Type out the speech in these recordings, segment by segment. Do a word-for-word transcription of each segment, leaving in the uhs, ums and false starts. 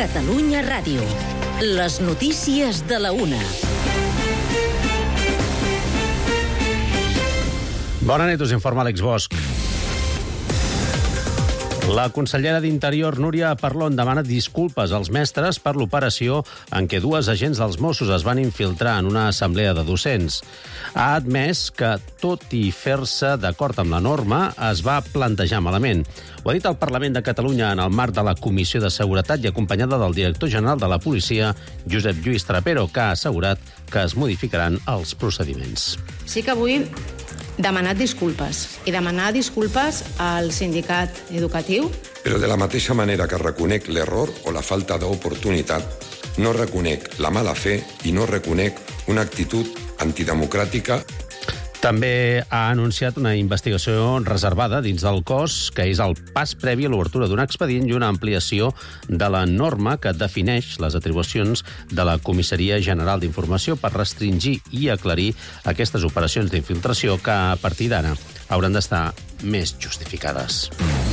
Catalunya Ràdio. Les notícies de la una. Bona nit, us informa Àlex Bosch. La consellera d'Interior, Núria Parlon, demana disculpes als mestres per l'operació en què dues agents dels Mossos es van infiltrar en una assemblea de docents. Ha admès que, tot i fer-se d'acord amb la norma, es va plantejar malament. Ho ha dit al Parlament de Catalunya en el marc de la Comissió de Seguretat i acompanyada del director general de la policia, Josep Lluís Trapero, que ha assegurat que es modificaran els procediments. Sí que avui demanat disculpes i demanar disculpes al sindicat educatiu. Però de la mateixa manera que reconec l'error o la falta d'oportunitat, no reconec la mala fe i no reconec una actitud antidemocràtica. També ha anunciat una investigació reservada dins del cos, que és el pas previ a l'obertura d'un expedient i una ampliació de la norma que defineix les atribucions de la Comissaria General d'Informació per restringir i aclarir aquestes operacions d'infiltració que, a partir d'ara, hauran d'estar més justificades.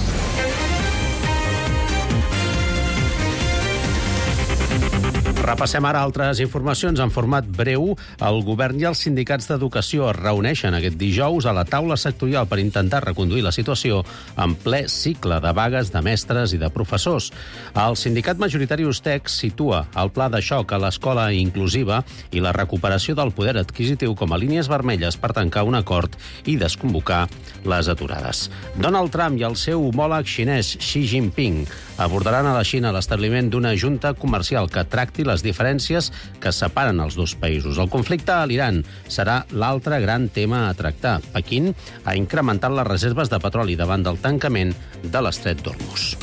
Repassem ara altres informacions en format breu. El govern i els sindicats d'educació es reuneixen aquest dijous a la taula sectorial per intentar reconduir la situació en ple cicle de vagues de mestres i de professors. El sindicat majoritari Ustec situa el pla de xoc a l'escola inclusiva i la recuperació del poder adquisitiu com a línies vermelles per tancar un acord i desconvocar les aturades. Donald Trump i el seu homòleg xinès Xi Jinping abordaran a la Xina l'establiment d'una junta comercial que tracti les diferències que separen els dos països. El conflicte a l'Iran serà l'altre gran tema a tractar. Pequín ha incrementat les reserves de petroli davant del tancament de l'estret d'Hormuz.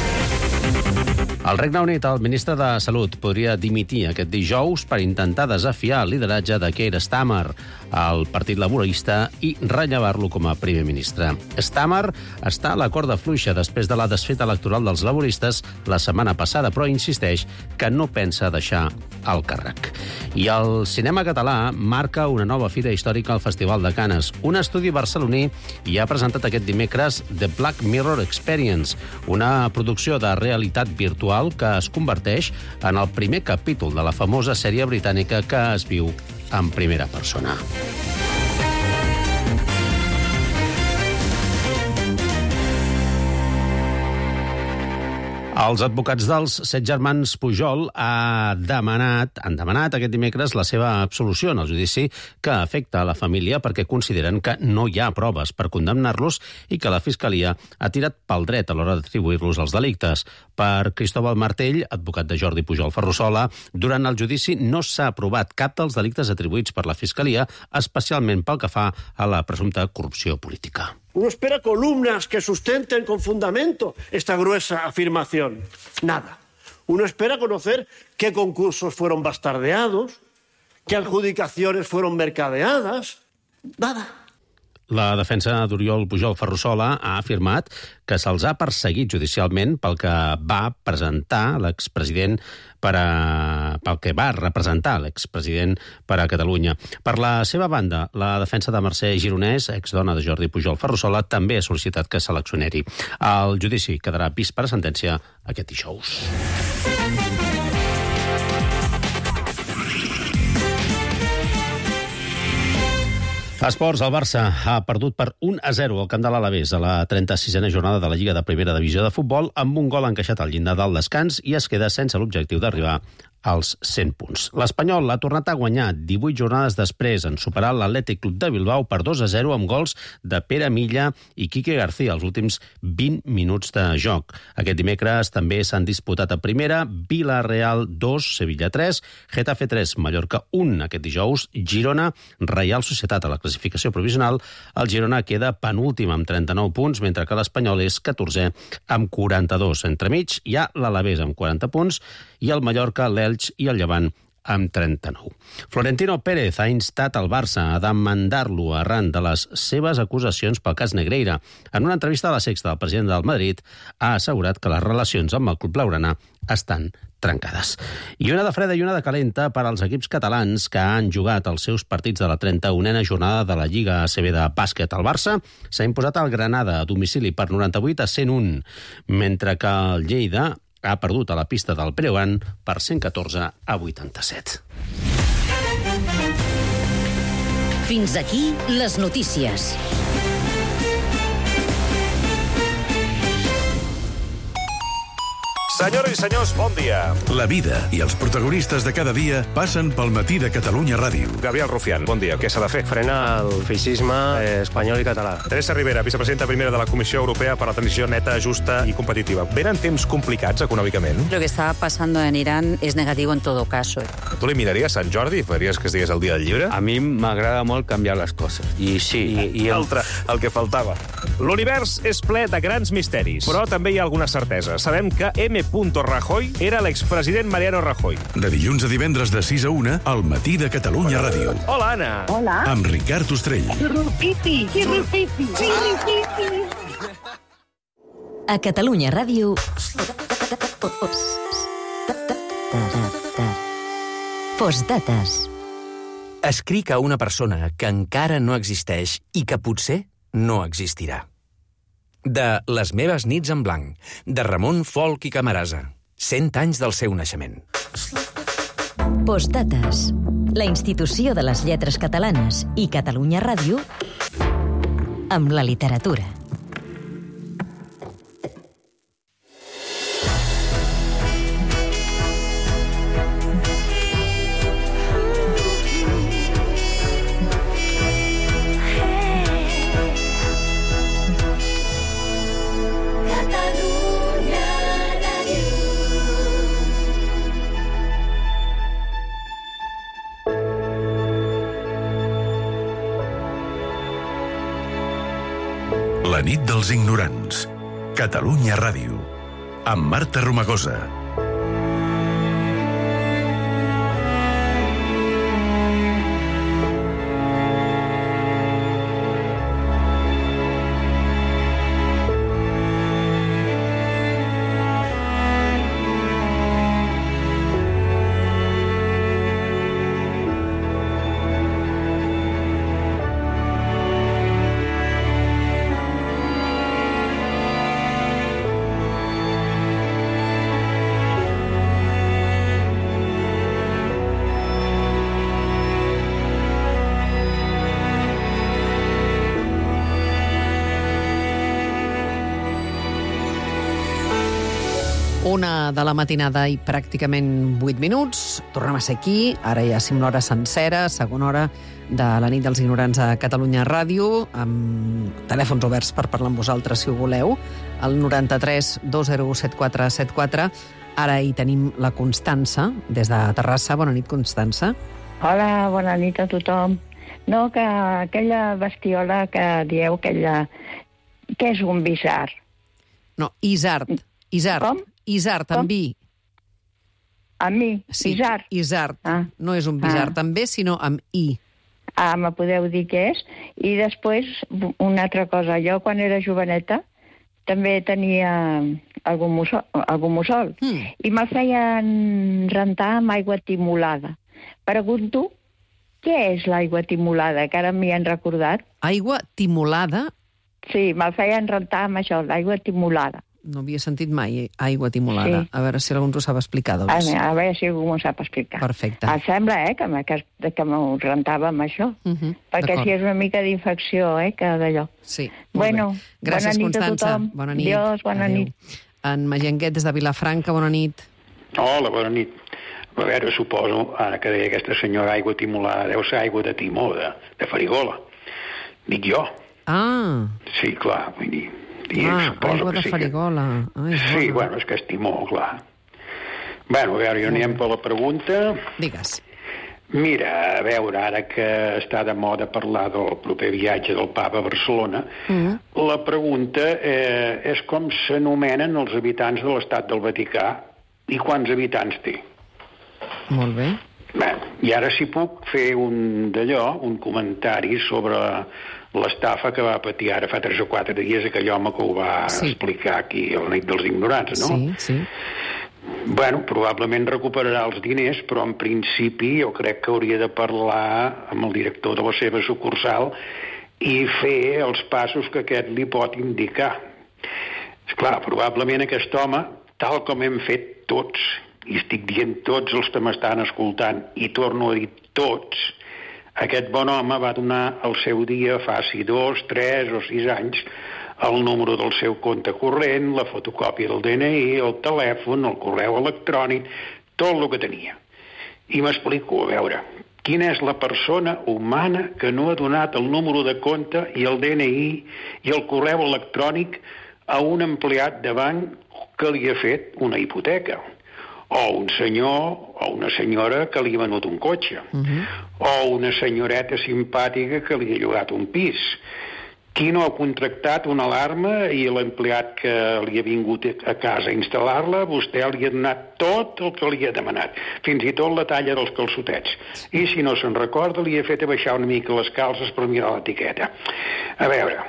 Al Regne Unit, el ministre de Salut podria dimitir aquest dijous per intentar desafiar el lideratge de Keir Starmer al Partit Laborista i rellevar-lo com a primer ministre. Starmer està a la corda fluixa després de la desfeta electoral dels laboristes la setmana passada, però insisteix que no pensa deixar el càrrec. I el cinema català marca una nova fira històrica al Festival de Canes. Un estudi barceloní hi ha presentat aquest dimecres The Black Mirror Experience, una producció de realitat virtual que es converteix en el primer capítol de la famosa sèrie britànica que es viu en primera persona. Els advocats dels set germans Pujol ha demanat, han demanat aquest dimecres la seva absolució en el judici que afecta a la família perquè consideren que no hi ha proves per condemnar-los i que la Fiscalia ha tirat pel dret a l'hora d'atribuir-los els delictes. Per Cristóbal Martell, advocat de Jordi Pujol Ferrusola, durant el judici no s'ha aprovat cap dels delictes atribuïts per la Fiscalia, especialment pel que fa a la presumpta corrupció política. Uno espera columnas que sustenten con fundamento esta gruesa afirmación. Nada. Uno espera conocer qué concursos fueron bastardeados, qué adjudicaciones fueron mercadeadas. Nada. La defensa d'Oriol Pujol Ferrusola ha afirmat que se'ls ha perseguit judicialment pel que va presentar l'expresident per a... pel que va representar l'expresident per a Catalunya. Per la seva banda, la defensa de Mercè Gironès, exdona de Jordi Pujol Ferrusola, també ha sol·licitat que seleccioneri. El judici quedarà vist per a sentència aquest dijous. Esports, el Barça ha perdut per un a zero al camp de l'Alavés a la trenta-sisena jornada de la Lliga de Primera Divisió de Futbol amb un gol encaixat al llindar del descans i es queda sense l'objectiu d'arribar als cent punts. L'Espanyol ha tornat a guanyar divuit jornades després en superar l'Atlètic Club de Bilbao per dos a zero amb gols de Pere Milla i Quique García als últims vint minuts de joc. Aquest dimecres també s'han disputat a primera Villarreal dos, Sevilla tres, Getafe tres, Mallorca un. Aquest dijous, Girona, Reial Societat a la classificació provisional. El Girona queda penúltim amb trenta-nou punts, mentre que l'Espanyol és catorzè amb quaranta-dos. Entremig hi ha l'Alavés amb quaranta punts i el Mallorca, l'Elx i el Llevant amb trenta-nou. Florentino Pérez ha instat el Barça a demandar-lo arran de les seves acusacions pel cas Negreira. En una entrevista a la Sexta, el president del Madrid ha assegurat que les relacions amb el club blaugrana estan trencades. I una de freda i una de calenta per als equips catalans que han jugat els seus partits de la trenta-unena jornada de la Lliga A C B de bàsquet. El Barça s'ha imposat al Granada a domicili per noranta-vuit a cent un, mentre que el Lleida ha perdut a la pista del Breogán per cent catorze a vuitanta-set. Fins aquí les notícies. Senyores i senyors, bon dia. La vida i els protagonistes de cada dia passen pel Matí de Catalunya Ràdio. Gabriel Rufián, bon dia. Què s'ha de fer? Frenar el feixisme espanyol i català. Teresa Rivera, vicepresidenta primera de la Comissió Europea per a la Transició Neta, Justa y Competitiva. ¿Venen temps complicats econòmicament? Lo que está pasando en Irán es negativo en todo caso. Tu li miraries Sant Jordi i faries que es digués el dia del llibre? A mi m'agrada molt canviar les coses. I sí, i, i el... Altre, el que faltava. L'univers és ple de grans misteris, però també hi ha alguna certesa. Sabem que M. Rajoy era l'expresident Mariano Rajoy. De dilluns a divendres de sis a una, al Matí de Catalunya Ràdio. Hola, Anna. Hola. Amb Ricard Ostrell. Rupipi, rupipi, rupipi. A Catalunya Ràdio... Postdates. Escric a una persona que encara no existeix i que potser no existirà. De Les meves nits en blanc, de Ramon Folch i Camarasa. cent anys del seu naixement. Postdates. La institució de les lletres catalanes i Catalunya Ràdio amb la literatura. La nit dels ignorants. Catalunya Ràdio. Amb Marta Romagosa. Una de la matinada i pràcticament vuit minuts. Tornem a ser aquí. Ara ja sim l'hora sencera, segona hora de la nit dels ignorants a Catalunya Ràdio, amb telèfons oberts per parlar amb vosaltres, si ho voleu. El noranta-tres dos zero u set quatre set quatre. Ara hi tenim la Constança, des de Terrassa. Bona nit, Constança. Hola, bona nit a tothom. No, que aquella bestiola que dieu, aquella... Què és un bisart? No, isart. Isart. Com? Isart, amb i. Amb mi? Sí, Isart? Isart. Ah. No és un bisart, Ah. també, sinó amb i. Ah, me podeu dir què és? I després, una altra cosa. Jo, quan era joveneta, també tenia algun mussol, algun mussol Mm. i me'l feien rentar amb aigua timolada. Pregunto, què és l'aigua timolada? Que ara m'hi han recordat. Aigua timolada? Sí, me'l feien rentar amb això, l'aigua timolada. No havia sentit mai aigua timolada. Sí. A veure si algú ens ho sap explicar, A, doncs. a veure si algú m'ho sap explicar. Perfecte. Em sembla, eh, que, me- que, que m'ho rentava amb això. Uh -huh. Perquè si és una mica d'infecció, eh, que d'allò. Sí. Bueno, Gràcies, bona nit a Constança. tothom. Bona nit. Adiós, bona Adéu. nit. En Magenguet, des de Vilafranca, bona nit. Hola, bona nit. A veure, suposo, ara que deia aquesta senyora aigua timolada, deu ser aigua de timó, de, de farigola. Dic jo. Ah, Sí, clar, vull dir... I ah suposo aigua que de sí farigola. Ah, és Que... Sí, bona. bueno, és que és timó, clar. Bueno, a veure, jo anem per la pregunta. Digues. Mira, a veure, ara que està de moda parlar del proper viatge del papa a Barcelona, Mm. la pregunta eh, és com s'anomenen els habitants de l'estat del Vaticà i quants habitants té. Molt bé. Bé, i ara si puc fer un d'allò, un comentari sobre l'estafa que va patir ara fa tres o quatre dies aquell home que ho va Sí. explicar aquí a la nit dels ignorants, no? Sí, sí. Bueno, probablement recuperarà els diners, però en principi jo crec que hauria de parlar amb el director de la seva sucursal i fer els passos que aquest li pot indicar. Esclar, probablement aquest home, tal com hem fet tots, i estic dient tots els que m'estan escoltant, i torno a dir tots, aquest bon home va donar el seu dia fa si dos, tres o sis anys el número del seu compte corrent, la fotocòpia del D N I, el telèfon, el correu electrònic, tot el que tenia. I m'explico, a veure, quina és la persona humana que no ha donat el número de compte i el D N I i el correu electrònic a un empleat de banc que li ha fet una hipoteca? O un senyor o una senyora que li ha venut un cotxe, uh-huh. o una senyoreta simpàtica que li ha llogat un pis. Qui no ha contractat una alarma i l'empleat que li ha vingut a casa a instal·lar-la, vostè li ha donat tot el que li ha demanat, fins i tot la talla dels calçotets. I si no se'n recorda, li ha fet abaixar una mica les calces per mirar l'etiqueta. A veure,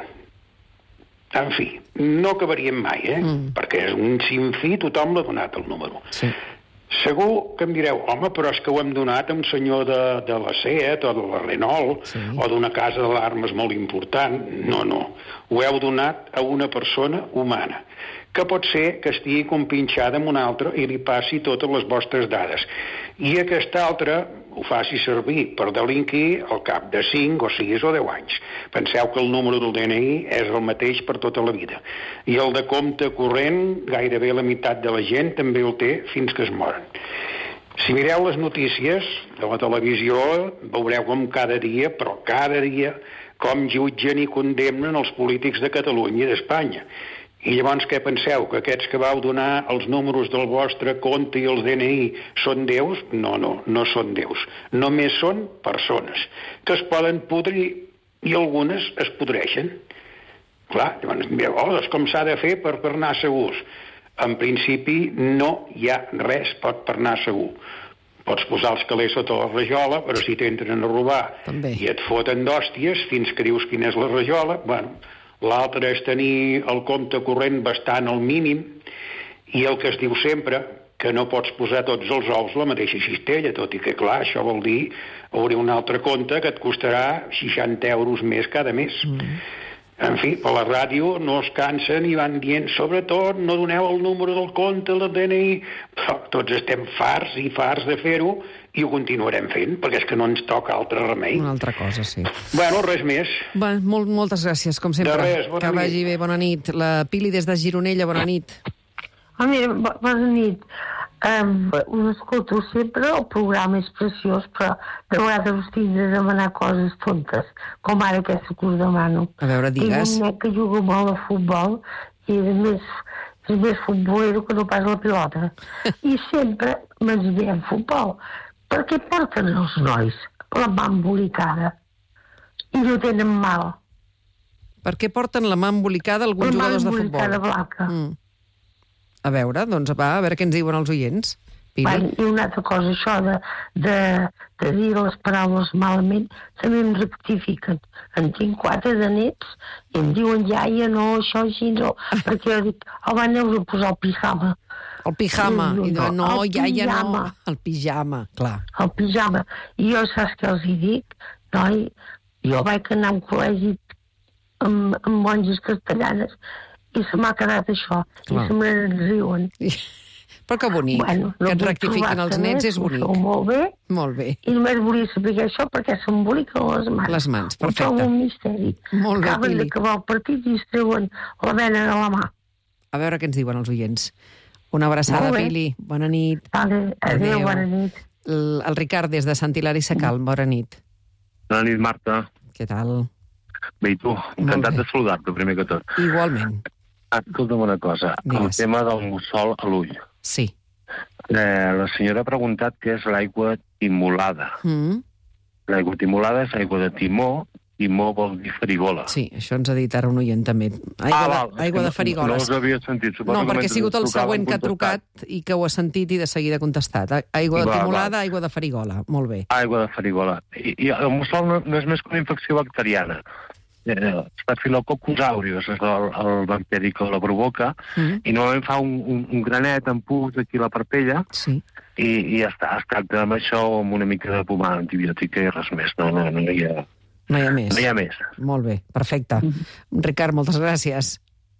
en fi, no acabaríem mai, eh? Mm. Perquè és un sinfí, tothom l'ha donat el número. Sí. Segur que em direu, home, però és que ho hem donat a un senyor de, de la SEAT o de la Renault, sí. o d'una casa d'alarmes molt important. No, no. Ho heu donat a una persona humana, que pot ser que estigui compinxada amb una altra i li passi totes les vostres dades. I aquesta altra ho faci servir per delinquir al cap de cinc o sis o deu anys. Penseu que el número del D N I és el mateix per tota la vida. I el de compte corrent, gairebé la meitat de la gent també el té fins que es moren. Si mireu les notícies de la televisió, veureu com cada dia, però cada dia, com jutgen i condemnen els polítics de Catalunya i d'Espanya. I llavors què penseu? Que aquests que vau donar els números del vostre compte i els D N I són déus? No, no, no són déus. Només són persones que es poden podrir i algunes es podreixen. Clar, llavors, mireu, oh, doncs com s'ha de fer per, per anar segurs? En principi no hi ha res pot per anar segur. Pots posar els calés sota la rajola, però si t'entren a robar també i et foten d'hòsties fins que dius quina és la rajola, bueno... L'altre és tenir el compte corrent bastant al mínim i el que es diu sempre, que no pots posar tots els ous a la mateixa cistella, tot i que, clar, això vol dir obrir un altre compte que et costarà seixanta euros més cada mes. Mm. En fi, per la ràdio no es cansen i van dient, sobretot, no doneu el número del compte, el D N I... Però tots estem farts i farts de fer-ho i ho continuarem fent, perquè és que no ens toca altre remei. Una altra cosa, sí. Bueno, res més. Va, molt, moltes gràcies, com sempre. De res, bona que nit. vagi bé, bona nit. La Pili des de Gironella, bona nit. Ah, mira, bona nit. Um, us escolto sempre, el programa és preciós, però de vegades us tinc de demanar coses tontes, com ara aquesta que us demano. A veure, digues. Tinc un nen que juga molt a futbol i és més, és més futbolero que no pas la pilota. I sempre m'ensenyen futbol. Per què porten els nois la mà embolicada i no tenen mal? Per què porten la mà embolicada alguns jugadors de futbol? La mà embolicada blanca. Mm. A veure, doncs va, a veure què ens diuen els oients. Va, I una altra cosa, això de, de, de dir les paraules malament, també em rectifiquen. En tinc quatre de nets i em diuen iaia, no, això així no, perquè jo dic, oh, va, aneu a posar el pijama. El pijama. I no, no, el iaia pijama. no. El pijama, clar. El pijama. I jo saps què els hi dic? Noi, jo vaig anar a un col·legi amb, amb monges castellanes i se m'ha quedat això. Clar. I se me'n riuen. Però que bonic, bueno, no que et rectifiquin els nets és bonic. Molt bé. Molt bé. I només volia saber això perquè s'emboliquen les mans. Les mans, perfecte. Ho trobo un misteri. Molt bé, Acaben Pili. d'acabar el partit i es treuen la vena de la mà. A veure què ens diuen els oients. Una abraçada, Pili. Bona nit. Vale, adéu, adéu, bona nit. El, el Ricard, des de Sant Hilari Sacalm, bona nit. Bona nit, Marta. Què tal? Bé, i tu? Encantat de saludar-te, primer que tot. Igualment. Escolta'm una cosa. Digues. El tema del mussol a l'ull. Sí. Eh, la senyora ha preguntat què és l'aigua timolada. Mm. L'aigua timolada és aigua de timó, timó vol dir farigola. Sí, això ens ha dit ara un oient també. Aigua, ah, de, val, aigua de farigoles. No, no us havia sentit. Suposo no, perquè ha sigut el següent que ha contestat. trucat i que ho ha sentit i de seguida ha contestat. Aigua de Va, timolada, va. aigua de farigola. Molt bé. Aigua de farigola. I, i el mussol no, no és més que una infecció bacteriana. Eh, Staphylococcus aureus és el, el bacteri que la provoca, mm. i normalment fa un, un, un granet en pus aquí a la parpella, sí. i, i ja està, es tracta amb això o amb una mica de pomada antibiòtica i res més. No, no, no hi ha... No hi ha més. No hi ha més. Molt bé, perfecte. Mm. Ricard, moltes gràcies.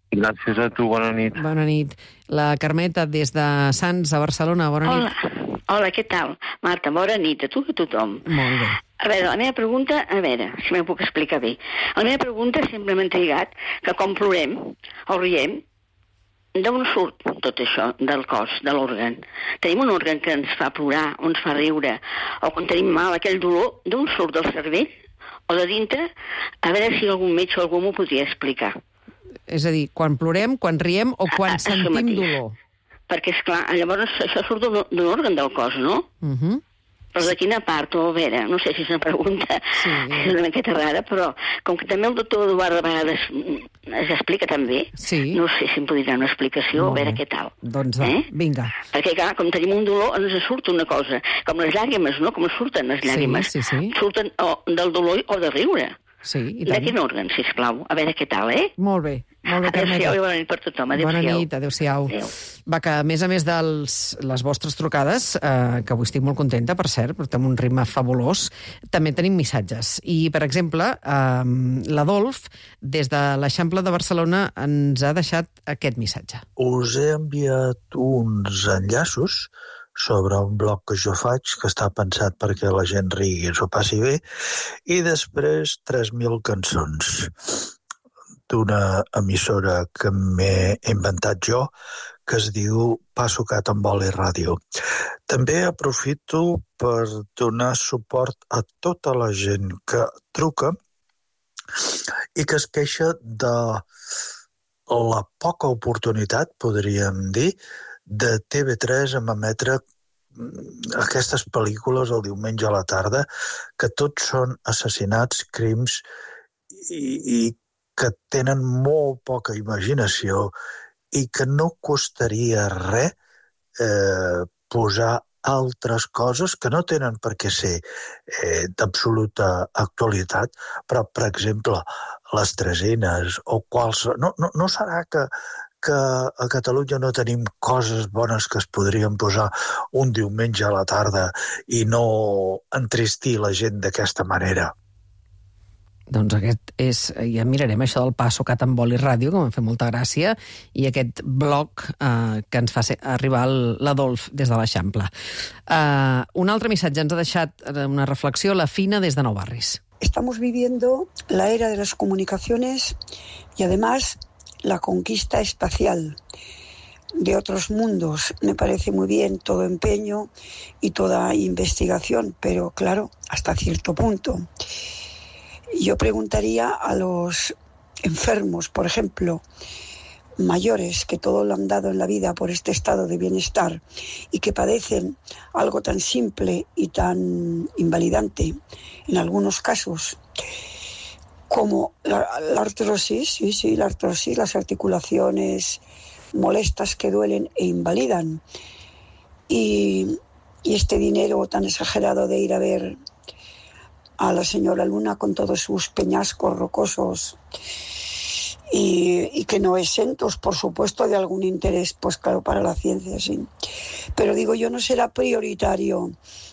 Gràcies a tu, bona nit. Bona nit. La Carmeta, des de Sants, a Barcelona, bona nit. Hola, hola, què tal? Marta, bona nit a tu i a tothom. Molt bé. A veure, la meva pregunta, a veure, si m'ho puc explicar bé. La meva pregunta sempre m'ha intrigat que quan plorem o riem, d'on surt tot això del cos, de l'òrgan? Tenim un òrgan que ens fa plorar, o ens fa riure, o quan tenim mal, aquell dolor, d'on surt del cervell? O de dintre? A veure si algun metge o algú m'ho podria explicar. És a dir, quan plorem, quan riem o quan A, sentim dolor? Perquè, esclar, llavors això surt d'un òrgan del cos, no? Uh -huh. Però de quina part, o a veure, no sé si és una pregunta, sí. És una miqueta rara, però com que també el doctor Eduard de vegades es explica també, sí. No sé si em podria donar una explicació, Molt a veure bé. què tal. Doncs va, eh? vinga. Perquè, clar, com tenim un dolor, ens surt una cosa, com les llàgrimes, no? Com surten les llàgrimes. Sí, sí, sí. Surten o del dolor o de riure. Sí, i de tant. quin òrgan, sisplau? A veure què tal, eh? Molt bé, molt bé, Carmeta. Adéu-siau i bona nit per tothom. Adéu-siau. Bona nit, adéu-siau. Adéu. Va, que a més a més de les vostres trucades, eh, que avui estic molt contenta, per cert, portem un ritme fabulós, també tenim missatges. I, per exemple, eh, l'Adolf, des de l'Eixample de Barcelona, ens ha deixat aquest missatge. Us he enviat uns enllaços sobre un blog que jo faig, que està pensat perquè la gent rigui i s'ho passi bé, i després tres mil cançons d'una emissora que m'he inventat jo, que es diu Passocat amb Oli Ràdio. També aprofito per donar suport a tota la gent que truca i que es queixa de la poca oportunitat, podríem dir, de T V tres en emetre aquestes pel·lícules el diumenge a la tarda, que tots són assassinats, crims i, i que tenen molt poca imaginació i que no costaria res eh, posar altres coses que no tenen per què ser eh, d'absoluta actualitat, però, per exemple, les Tresines o quals... No, no, no serà que que a Catalunya no tenim coses bones que es podrien posar un diumenge a la tarda i no entristir la gent d'aquesta manera? Doncs aquest és... Ja mirarem això del Passocat amb Oli Ràdio, que m'ha fet molta gràcia, i aquest blog eh, que ens fa arribar l'Adolf des de l'Eixample. Eh, un altre missatge ens ha deixat una reflexió, la Fina, des de Nou Barris. Estamos viviendo la era de las comunicaciones y además la conquista espacial de otros mundos. Me parece muy bien todo empeño y toda investigación, pero claro, hasta cierto punto. Yo preguntaría a los enfermos, por ejemplo, mayores, que todo lo han dado en la vida por este estado de bienestar y que padecen algo tan simple y tan invalidante en algunos casos, como la, la artrosis, sí, sí, la artrosis, las articulaciones molestas que duelen e invalidan. Y, y este dinero tan exagerado de ir a ver a la señora Luna con todos sus peñascos rocosos y, y que no exentos, por supuesto, de algún interés, pues claro, para la ciencia, sí. Pero digo yo, ¿no será prioritario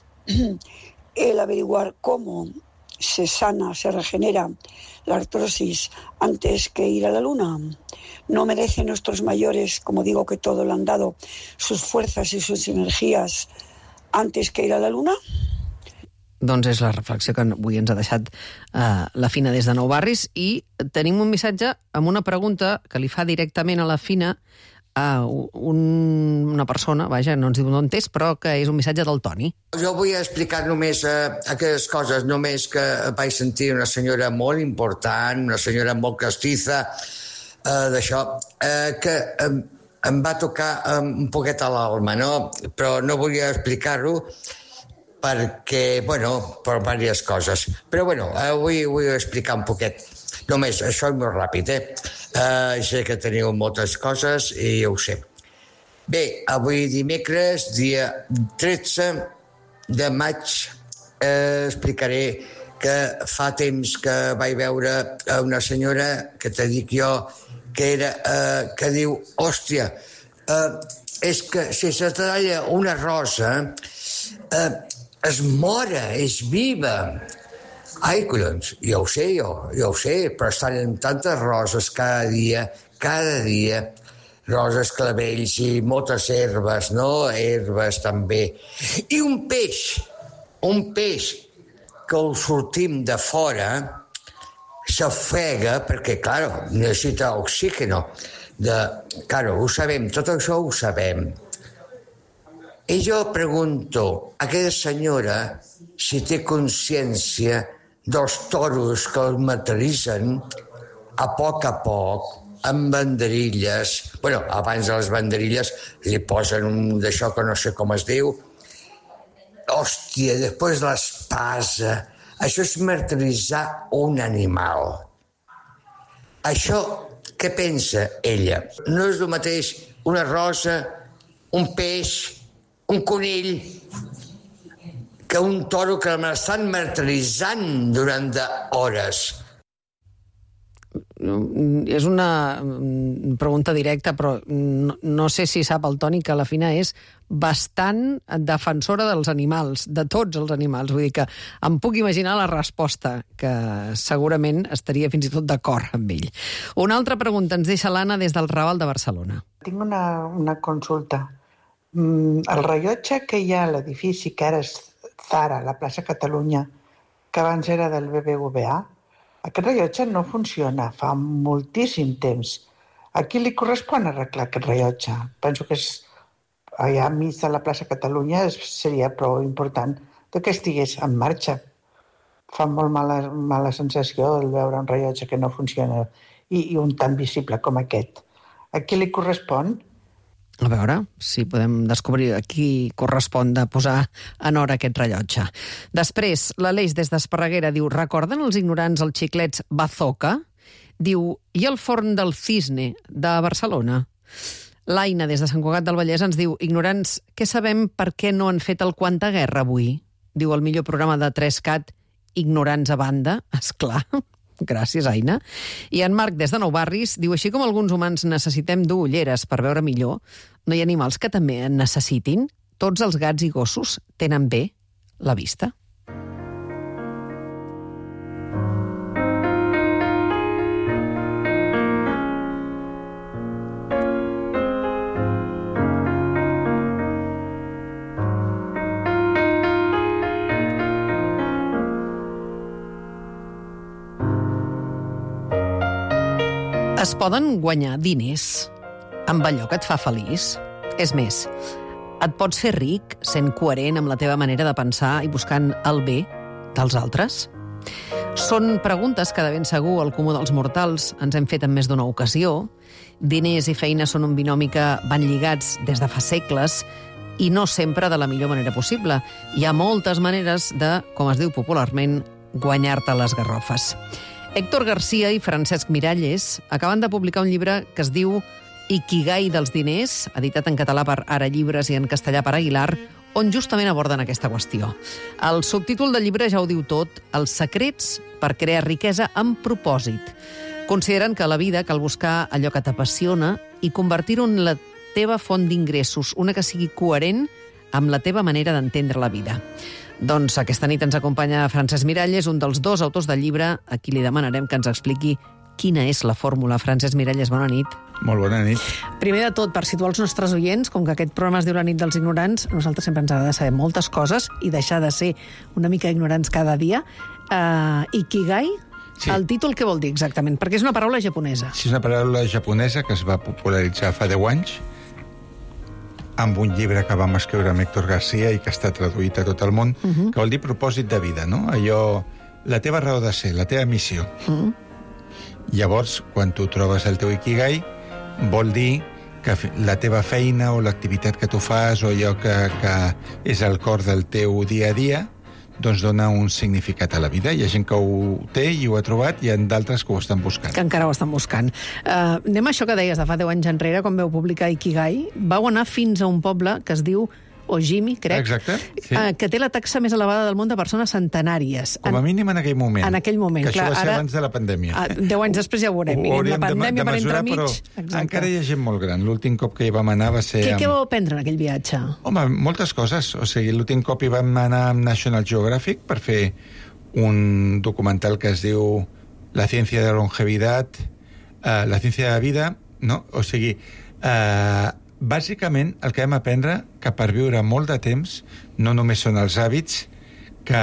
el averiguar cómo se sana, se regenera la artrosis antes que ir a la luna? ¿No merecen nuestros mayores, como digo que todo lo han dado, sus fuerzas y sus energías antes que ir a la luna? Doncs és la reflexió que avui ens ha deixat uh, la Fina des de Nou Barris, i tenim un missatge amb una pregunta que li fa directament a la Fina a un, una persona, vaja, no ens diu d'on és, però que és un missatge del Toni. Jo vull explicar només eh, aquelles coses, només que vaig sentir una senyora molt important, una senyora molt castiza, eh, d'això, eh, que eh, em va tocar eh, un poquet a l'alma, no? Però no volia explicar-ho perquè, bueno, per diverses coses. Però, bueno, avui vull explicar un poquet. Només, això és molt ràpid, eh? Uh, sé que teniu moltes coses i ja ho sé. Bé, avui dimecres, dia tretze de maig, eh, explicaré que fa temps que vaig veure una senyora que te dic jo que era, eh, que diu, hòstia, eh, és que si se talla una rosa, eh, es mora, és viva. Ai, collons, ja ho sé jo, ja ho sé, però estan en tantes roses cada dia cada dia, roses, clavells i moltes herbes, no? Herbes també. I un peix, un peix que el sortim de fora, s'ofega perquè, claro, necessita oxígeno. De, claro, ho sabem, tot això ho sabem. I jo pregunto a aquella senyora si té consciència dels toros que el materialitzen a poc a poc, amb banderilles. Bueno, abans de les banderilles li posen un d'això que no sé com es diu. Hòstia, després l'espasa. Això és martiritzar un animal. Això, què pensa ella? No és el mateix una rosa, un peix, un conill, que un toro que m'estan martiritzant durant hores. És una pregunta directa, però no, no sé si sap el Toni que a la Fina és bastant defensora dels animals, de tots els animals. Vull dir que em puc imaginar la resposta, que segurament estaria fins i tot d'acord amb ell. Una altra pregunta ens deixa l'Anna des del Raval de Barcelona. Tinc una, una consulta. El rellotge que hi ha a l'edifici, que ara és Zara, a la plaça Catalunya, que abans era del B B V A, aquest rellotge no funciona fa moltíssim temps. A qui li correspon arreglar aquest rellotge? Penso que és, allà mig de la plaça Catalunya seria prou important que estigués en marxa. Fa molt mala, mala sensació el veure un rellotge que no funciona i, i un tan visible com aquest. A qui li correspon? A veure si podem descobrir a qui correspon de posar en hora aquest rellotge. Després, l'Aleix des d'Esparreguera diu: recorden els ignorants els xiclets Bazooka? Diu, i el forn del Cisne de Barcelona? L'Aina des de Sant Cugat del Vallès ens diu: ignorants, què sabem per què no han fet el Quanta Guerra avui? Diu, el millor programa de tres cat, ignorants a banda, esclar. Gràcies, Aina. I en Marc, des de Nou Barris, diu: així com alguns humans necessitem dur ulleres per veure millor, no hi ha animals que també en necessitin? Tots els gats i gossos tenen bé la vista. Es poden guanyar diners amb allò que et fa feliç? És més, et pots fer ric sent coherent amb la teva manera de pensar i buscant el bé dels altres? Són preguntes que de ben segur el comú dels mortals ens hem fet en més d'una ocasió. Diners i feina són un binomi que van lligats des de fa segles i no sempre de la millor manera possible. Hi ha moltes maneres de, com es diu popularment, guanyar-te les garrofes. Héctor García i Francesc Miralles acaben de publicar un llibre que es diu Ikigai dels diners, editat en català per Ara Llibres i en castellà per Aguilar, on justament aborden aquesta qüestió. El subtítol del llibre ja ho diu tot: els secrets per crear riquesa amb propòsit. Consideren que a la vida cal buscar allò que t'apassiona i convertir-ho en la teva font d'ingressos, una que sigui coherent amb la teva manera d'entendre la vida. Doncs aquesta nit ens acompanya Francesc Miralles, un dels dos autors del llibre, a qui li demanarem que ens expliqui quina és la fórmula. Francesc Miralles, bona nit. Molt bona nit. Primer de tot, per situar els nostres oients, com que aquest programa es diu La nit dels ignorants, nosaltres sempre ens agrada saber moltes coses i deixar de ser una mica ignorants cada dia. Uh, Ikigai, sí. El títol què vol dir exactament? Perquè és una paraula japonesa. Sí, és una paraula japonesa que es va popularitzar fa deu anys amb un llibre que vam escriure amb Héctor García i que està traduït a tot el món, uh-huh. que vol dir propòsit de vida, no? Allò, la teva raó de ser, la teva missió. Uh-huh. Llavors, quan tu trobes el teu Ikigai, vol dir que la teva feina o l'activitat que tu fas o allò que, que és el cor del teu dia a dia, doncs dona un significat a la vida. Hi ha gent que ho té i ho ha trobat, i hi ha d'altres que ho estan buscant. Que encara ho estan buscant. Uh, anem a això que deies de fa deu anys enrere, quan vau publicar Ikigai. Vau anar fins a un poble que es diu Ojimi, crec, exacte, sí. uh, que té la taxa més elevada del món de persones centenàries. Com a mínim en aquell moment. En aquell moment, que clar. Això va ser ara, abans de la pandèmia. Uh, deu anys després ja ho veurem. Ho la pandèmia de, de mesurar, per entremig. Però encara hi ha gent molt gran. L'últim cop que hi vam anar va ser... Què, amb... què vau aprendre en aquell viatge? Home, moltes coses. O sigui, l'últim cop hi vam anar amb National Geographic per fer un documental que es diu La ciencia de la longevidad, uh, la ciència de la vida, no? O sigui, eh, bàsicament el que hem d'aprendre que per viure molt de temps no només són els hàbits que,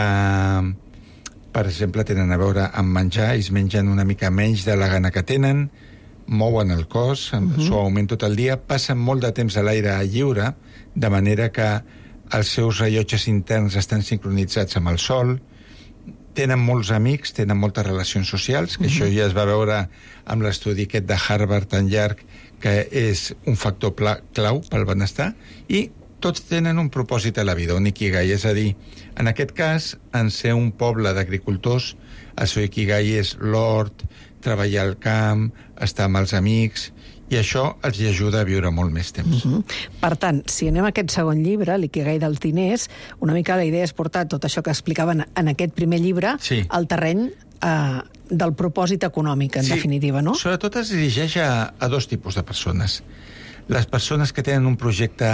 per exemple, tenen a veure amb menjar, i es mengen una mica menys de la gana que tenen, mouen el cos, uh-huh. suaument tot el dia, passen molt de temps a l'aire lliure, de manera que els seus rellotges interns estan sincronitzats amb el sol, tenen molts amics, tenen moltes relacions socials, que uh-huh. això ja es va veure amb l'estudi aquest de Harvard tan llarg, que és un factor pla, clau pel benestar, i tots tenen un propòsit a la vida, un ikigai, és a dir, en aquest cas, en ser un poble d'agricultors, el seu ikigai és l'hort, treballar al camp, estar amb els amics, i això els ajuda a viure molt més temps. Uh-huh. Per tant, si anem a aquest segon llibre, l'ikigai dels diners, una mica la idea és portar tot això que explicaven en aquest primer llibre sí. al terreny eh, del propòsit econòmic, en sí. definitiva, no? Sobretot es dirigeix a, a dos tipus de persones. Les persones que tenen un projecte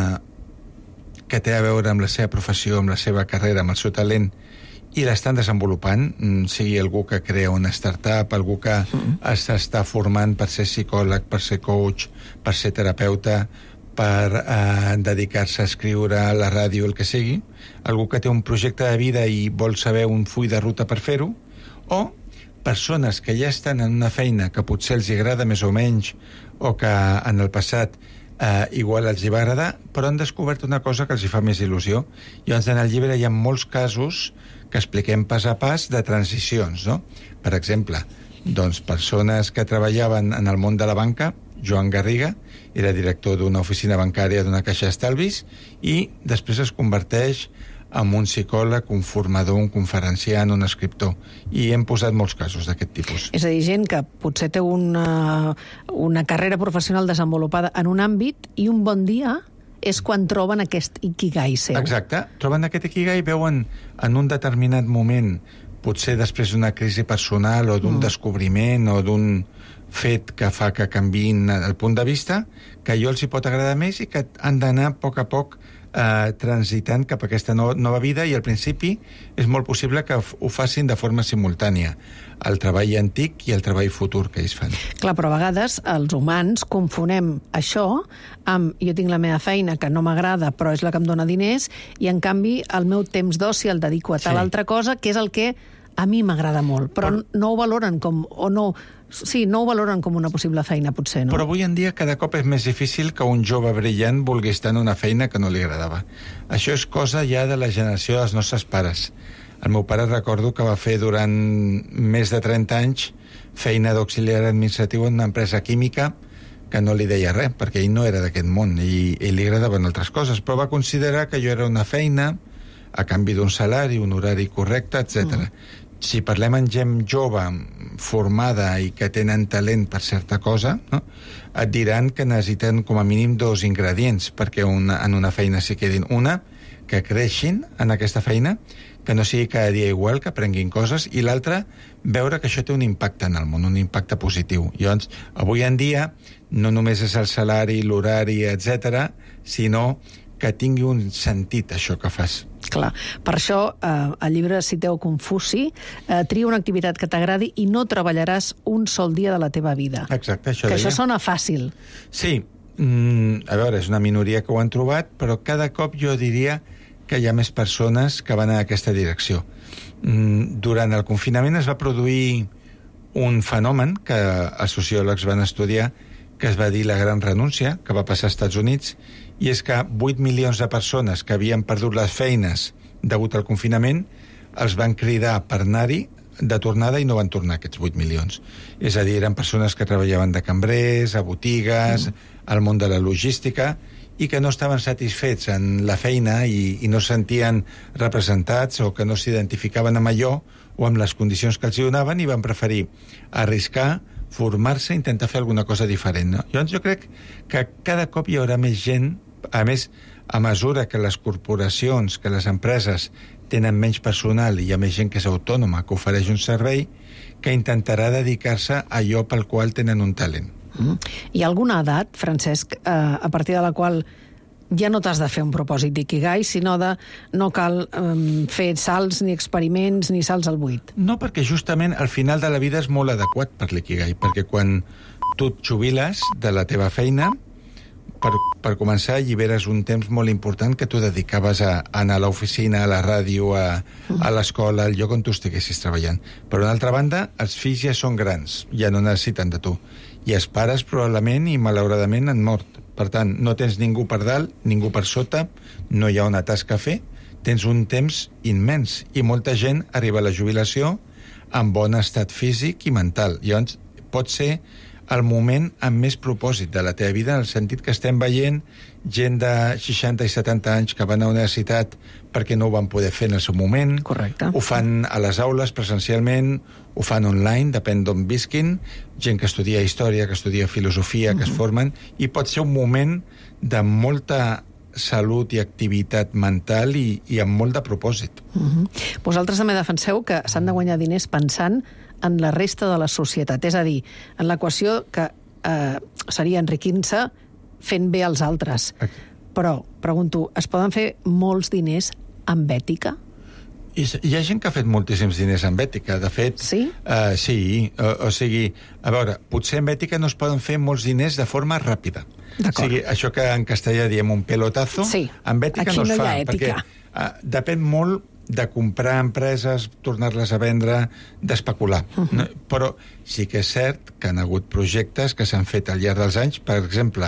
que té a veure amb la seva professió, amb la seva carrera, amb el seu talent, i l'estan desenvolupant, sigui algú que crea una startup, algú que mm. s'està formant per ser psicòleg, per ser coach, per ser terapeuta, per eh, dedicar-se a escriure a la ràdio, el que sigui, algú que té un projecte de vida i vol saber un full de ruta per fer-ho, o persones que ja estan en una feina que potser els agrada més o menys, o que en el passat eh, igual els hi va agradar, però han descobert una cosa que els hi fa més il·lusió. Llavors, en el llibre hi ha molts casos que expliquem pas a pas de transicions, no? Per exemple, doncs, persones que treballaven en el món de la banca, Joan Garriga, era director d'una oficina bancària d'una caixa d'estalvis, i després es converteix en un psicòleg, un formador, un conferenciant, un escriptor. I hem posat molts casos d'aquest tipus. És a dir, gent que potser té una, una carrera professional desenvolupada en un àmbit i un bon dia és quan troben aquest ikigai seu. Exacte. Troben aquest ikigai, veuen en un determinat moment, potser després d'una crisi personal o d'un mm. descobriment o d'un fet que fa que canviïn el punt de vista, que allò els hi pot agradar més i que han d'anar a poc a poc eh, transitant cap a aquesta no, nova vida, i al principi és molt possible que ho facin de forma simultània, el treball antic i el treball futur que ells fan. Clar, però a vegades els humans confonem això amb jo tinc la meva feina que no m'agrada però és la que em dona diners, i en canvi el meu temps d'oci el dedico a tal sí. altra cosa que és el que a mi m'agrada molt, però, però no ho valoren com, o no, sí, no ho valoren com una possible feina, potser, no? Però avui en dia cada cop és més difícil que un jove brillant vulgui estar en una feina que no li agradava. Això és cosa ja de la generació dels nostres pares. El meu pare recordo que va fer durant més de trenta anys feina d'auxiliar administratiu en una empresa química que no li deia res, perquè ell no era d'aquest món i, i li agradaven altres coses, però va considerar que allò era una feina a canvi d'un salari, un horari correcte, etcètera. Mm. Si parlem amb gent jove, formada i que tenen talent per certa cosa, no? Et diran que necessiten com a mínim dos ingredients perquè una, en una feina s'hi quedin. Una, que creixin en aquesta feina, que no sigui cada dia igual, que aprenguin coses, i l'altra, veure que això té un impacte en el món, un impacte positiu. Llavors, avui en dia, no només és el salari, l'horari, etcètera, sinó que tingui un sentit això que fas. Clar, per això eh, el llibre citeu Confuci, eh, tria una activitat que t'agradi i no treballaràs un sol dia de la teva vida. Exacte, això que deia. Això sona fàcil. Sí, mm, a veure, és una minoria que ho han trobat, però cada cop jo diria que hi ha més persones que van en aquesta direcció. Mm, durant el confinament es va produir un fenomen que els sociòlegs van estudiar, que es va dir la gran renúncia, que va passar als Estats Units, i és que vuit milions de persones que havien perdut les feines degut al confinament els van cridar per anar-hi de tornada i no van tornar aquests vuit milions. És a dir, eren persones que treballaven de cambrers, a botigues, mm. al món de la logística, i que no estaven satisfets en la feina i, i no es sentien representats o que no s'identificaven amb allò o amb les condicions que els donaven, i van preferir arriscar, formar-se, intentar fer alguna cosa diferent. No? Llavors jo crec que cada cop hi haurà més gent, a més, a mesura que les corporacions, que les empreses tenen menys personal i hi ha més gent que és autònoma, que ofereix un servei, que intentarà dedicar-se a allò pel qual tenen un talent. Mm. Hi ha alguna edat, Francesc, eh, a partir de la qual ja no t'has de fer un propòsit d'ikigai, sinó de no cal um, fer salts ni experiments ni salts al buit? No, perquè justament al final de la vida és molt adequat per l'ikigai, perquè quan tu et jubiles de la teva feina, per, per començar, alliberes un temps molt important que tu dedicaves a, a anar a l'oficina, a la ràdio, a, a l'escola, al lloc on tu estiguessis treballant. Per una altra banda, els fills ja són grans, ja no necessiten de tu. I els pares probablement i malauradament han mort. Per tant, no tens ningú per dalt, ningú per sota, no hi ha una tasca a fer, tens un temps immens. I molta gent arriba a la jubilació en bon estat físic i mental. Llavors, pot ser el moment amb més propòsit de la teva vida, en el sentit que estem veient gent de seixanta i setanta anys que van a la universitat perquè no ho van poder fer en el seu moment. Correcte. Ho fan a les aules presencialment, ho fan online, depèn d'on visquin, gent que estudia història, que estudia filosofia, que es formen, i pot ser un moment de molta salut i activitat mental i, i amb molt de propòsit. Uh-huh. Vosaltres també defenseu que s'han de guanyar diners pensant en la resta de la societat, és a dir, en l'equació que eh, seria enriquint-se fent bé als altres. Però, pregunto, es poden fer molts diners amb ètica? I, hi ha gent que ha fet moltíssims diners amb ètica. De fet, sí? Uh, sí, o, o sigui, a veure, potser amb ètica no es poden fer molts diners de forma ràpida. O sigui, això que en castellà diem un pelotazo, sí. amb ètica Aquí no es no fa. hi ha ètica. Perquè uh, depèn molt de comprar empreses, tornar-les a vendre, d'especular. Uh-huh. No? Però sí que és cert que han hagut projectes que s'han fet al llarg dels anys. Per exemple,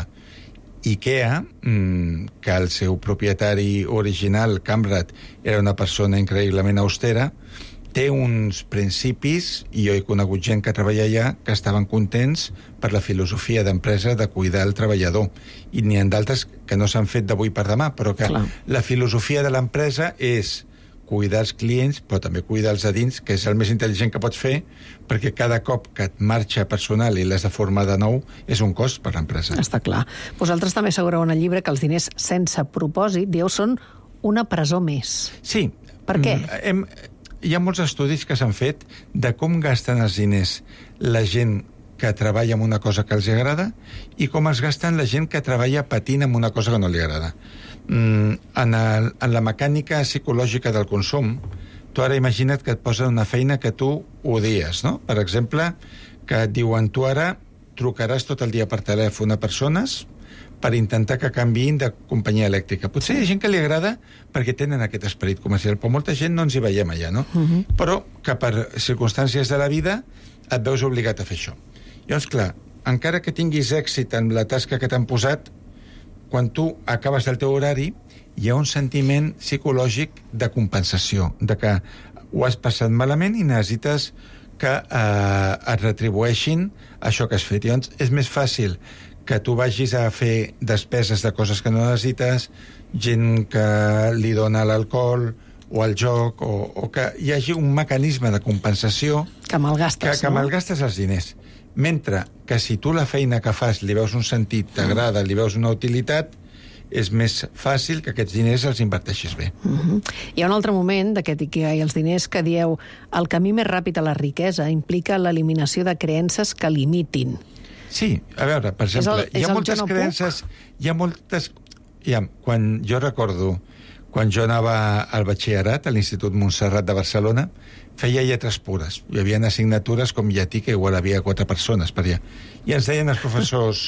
IKEA, mmm, que el seu propietari original, Kamprad, era una persona increïblement austera, té uns principis, i jo he conegut gent que treballa allà, que estaven contents per la filosofia d'empresa de cuidar el treballador. I n'hi ha d'altres que no s'han fet d'avui per demà, però que Clar. La filosofia de l'empresa és cuidar els clients, però també cuidar els de dins, que és el més intel·ligent que pots fer, perquè cada cop que et marxa personal i l'has de formar de nou, és un cost per l'empresa. Està clar. Vosaltres també assegureu en el llibre que els diners sense propòsit, dieu, són una presó més. Sí. Per què? Hem, hi ha molts estudis que s'han fet de com gasten els diners la gent que treballa en una cosa que els agrada i com es gasten la gent que treballa patint en una cosa que no li agrada. Mm, en, el, en la mecànica psicològica del consum, tu ara imagina't que et posen una feina que tu odies, no? Per exemple, que et diuen tu ara trucaràs tot el dia per telèfon a persones per intentar que canviïn de companyia elèctrica. Potser hi ha gent que li agrada perquè tenen aquest esperit comercial, però molta gent no ens hi veiem allà, no? Uh-huh. Però que per circumstàncies de la vida et veus obligat a fer això. Llavors, clar, encara que tinguis èxit en la tasca que t'han posat, quan tu acabes el teu horari, hi ha un sentiment psicològic de compensació, de que ho has passat malament i necessites que eh, et retribueixin això que has fet. Llavors, és més fàcil que tu vagis a fer despeses de coses que no necessites, gent que li dona l'alcohol o el joc, o, o que hi hagi un mecanisme de compensació que malgastes, que, que no? malgastes els diners. Mentre que si tu la feina que fas li veus un sentit, t'agrada, li veus una utilitat, és més fàcil que aquests diners els inverteixis bé. Uh-huh. Hi ha un altre moment d'aquest Ikigai, els diners, que dieu el camí més ràpid a la riquesa implica l'eliminació de creences que limitin. Sí, a veure, per exemple, el, hi ha moltes no creences... Puc? Hi ha moltes... Ja, quan jo recordo, quan jo anava al batxillerat a l'Institut Montserrat de Barcelona, feia lletres pures. Hi havia assignatures com llatí, que igual havia quatre persones per allà. I ens deien els professors,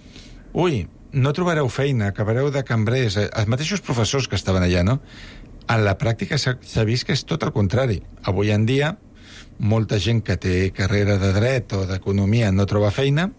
ui, no trobareu feina, acabareu de cambrers. Els mateixos professors que estaven allà, no? En la pràctica s'ha vist que és tot el contrari. Avui en dia, molta gent que té carrera de dret o d'economia no troba feina.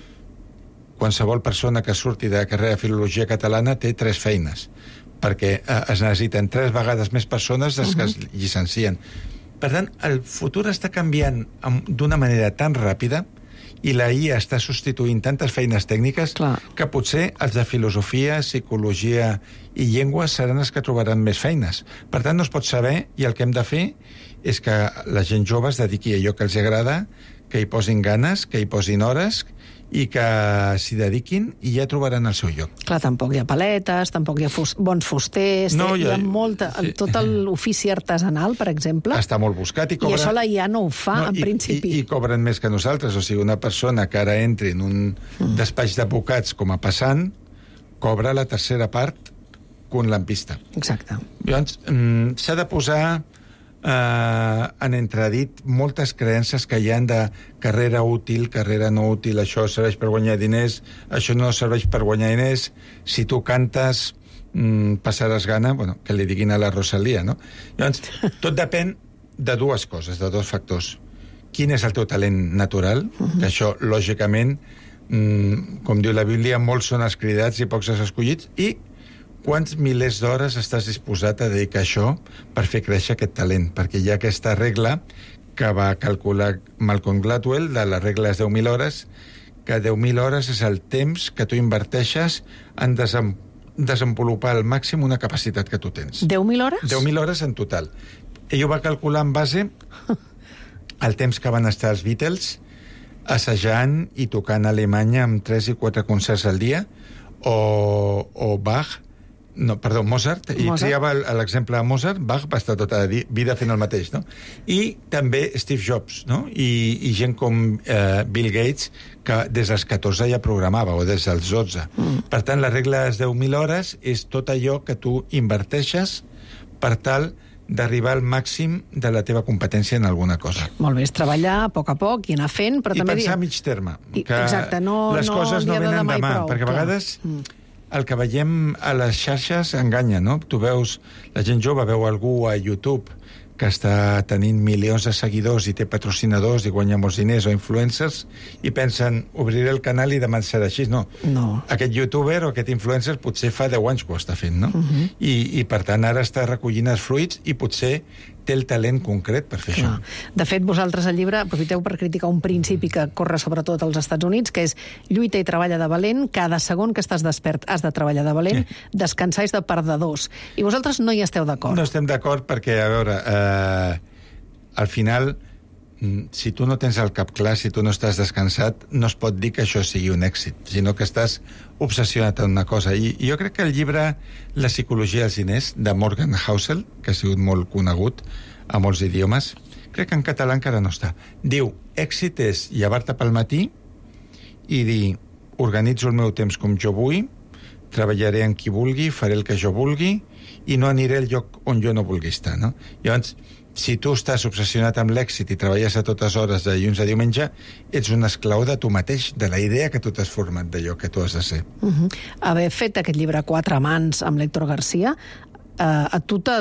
Qualsevol persona que surti de la carrera de filologia catalana té tres feines, perquè eh, es necessiten tres vegades més persones des que uh-huh. es llicencien. Per tant, el futur està canviant d'una manera tan ràpida i la I A està substituint tantes feines tècniques Clar. Que potser els de filosofia, psicologia i llengua seran els que trobaran més feines. Per tant, no es pot saber, i el que hem de fer és que la gent jove es dediqui a allò que els agrada, que hi posin ganes, que hi posin hores i que s'hi dediquin i ja trobaran el seu lloc. Clar, tampoc hi ha paletes, tampoc hi ha fust, bons fusters, no, hi ha, hi ha molta, sí. Tot l'ofici artesanal, per exemple. Està molt buscat i cobra... I això la I A no ho fa, no, en i, principi. I, I cobren més que nosaltres, o sigui, una persona que ara entri en un mm. despatx d'advocats com a passant, cobra la tercera part que un lampista. Exacte. Llavors, mm, s'ha de posar eh, han entredit moltes creences que hi ha de carrera útil, carrera no útil, això serveix per guanyar diners, això no serveix per guanyar diners, si tu cantes mm, passaràs gana, bueno, que li diguin a la Rosalia, no? Llavors, tot depèn de dues coses, de dos factors. Quin és el teu talent natural, uh-huh. que això, lògicament, mm, com diu la Bíblia, molts són els cridats i pocs els escollits, i quants milers d'hores estàs disposat a dedicar a això per fer créixer aquest talent? Perquè hi ha aquesta regla que va calcular Malcolm Gladwell, de la regla de deu mil hores, que deu mil hores és el temps que tu inverteixes en desem desenvolupar al màxim una capacitat que tu tens. deu mil hores? deu mil hores en total. Ell ho va calcular en base al temps que van estar els Beatles assajant i tocant a Alemanya amb tres i quatre concerts al dia, o, o Bach, no, perdó, Mozart, i Mozart. triava l'exemple de Mozart. Bach va estar tota la vida fent el mateix, no? I també Steve Jobs, no? I, i gent com eh, Bill Gates, que des dels catorze ja programava, o des dels dotze. Mm. Per tant, la regla de les deu mil hores és tot allò que tu inverteixes per tal d'arribar al màxim de la teva competència en alguna cosa. Molt bé, és treballar a poc a poc i anar fent, però I també... I pensar a dir... mig terme. I, que exacte, no, les no coses no venen demà, demà, prou, perquè a clar. vegades Mm. el que veiem a les xarxes enganya, no? Tu veus, la gent jove veu algú a YouTube que està tenint milions de seguidors i té patrocinadors i guanya molts diners, o influencers, i pensen, obriré el canal i demà serà així. No. no. Aquest youtuber o aquest influencer potser fa deu anys que ho està fent, no? Uh-huh. I, I, per tant, ara està recollint els fruits i potser té el talent concret per fer Clar. Això. De fet, vosaltres al llibre aprofiteu per criticar un principi que corre sobretot als Estats Units, que és lluita i treballa de valent, cada segon que estàs despert has de treballar de valent, sí. descansar és de perdedors. I vosaltres no hi esteu d'acord. No estem d'acord perquè, a veure, eh, al final, si tu no tens el cap clar, si tu no estàs descansat, no es pot dir que això sigui un èxit, sinó que estàs obsessionat en una cosa. I jo crec que el llibre La psicologia dels diners, de Morgan Housel, que ha sigut molt conegut a molts idiomes, crec que en català encara no està. Diu, èxit és llevar-te pel matí i dir, organitzo el meu temps com jo vull, treballaré en qui vulgui, faré el que jo vulgui i no aniré al lloc on jo no vulgui estar, no? Llavors, si tu estàs obsessionat amb l'èxit i treballes a totes hores de dilluns a diumenge, ets un esclau de tu mateix, de la idea que tu t'has format d'allò que tu has de ser. Uh-huh. Haver fet aquest llibre a quatre mans amb l'Héctor García, eh, a tu t'ha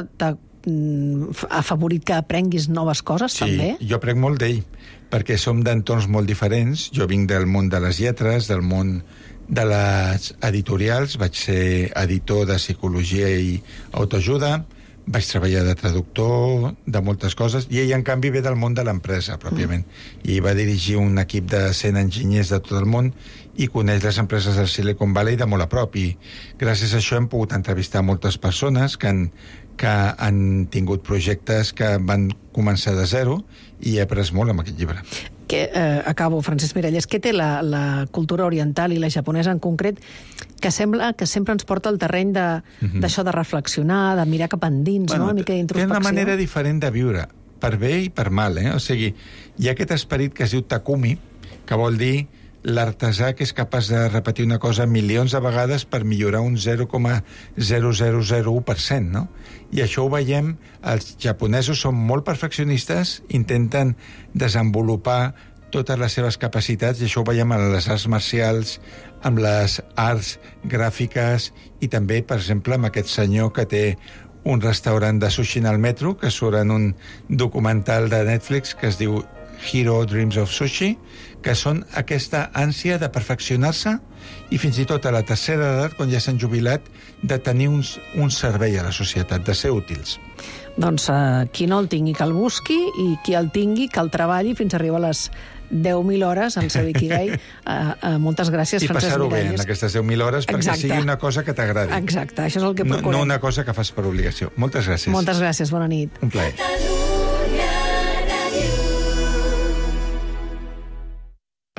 afavorit que aprenguis noves coses, sí, també? Sí, jo aprenc molt d'ell, perquè som d'entorns molt diferents. Jo vinc del món de les lletres, del món de les editorials, vaig ser editor de psicologia i autoajuda, vaig treballar de traductor, de moltes coses, i ell, en canvi, ve del món de l'empresa, pròpiament. Mm. I va dirigir un equip de cent enginyers de tot el món i coneix les empreses del Silicon Valley de molt a prop. I gràcies a això hem pogut entrevistar moltes persones que han, que han tingut projectes que van començar de zero, i he après molt amb aquest llibre. Que, eh, acabo, Francesc Miralles, què té la, la cultura oriental i la japonesa en concret que sembla que sempre ens porta al terreny d'això de, uh-huh. de reflexionar, de mirar cap endins, bueno, no? Una mica d'introspecció. Té una manera diferent de viure, per bé i per mal, eh? O sigui, hi ha aquest esperit que es diu Takumi, que vol dir l'artesà que és capaç de repetir una cosa milions de vegades per millorar un zero coma zero zero zero u per cent, no? I això ho veiem, els japonesos són molt perfeccionistes, intenten desenvolupar totes les seves capacitats, i això ho veiem en les arts marcials, amb les arts gràfiques, i també, per exemple, amb aquest senyor que té un restaurant de sushi al metro, que surt en un documental de Netflix que es diu Hero Dreams of Sushi, que són aquesta ànsia de perfeccionar-se i fins i tot a la tercera edat, quan ja s'han jubilat, de tenir un, un servei a la societat, de ser útils. Doncs uh, qui no el tingui que el busqui, i qui el tingui que el treballi fins a arribar a les deu mil hores al seu Ikigai. Uh, uh, moltes gràcies, I Francesc Miralles. I passar-ho bé en aquestes deu mil hores perquè Exacte. Sigui una cosa que t'agradi. Exacte, això és el que procurem. No, no una cosa que fas per obligació. Moltes gràcies. Moltes gràcies, bona nit. Un plaer.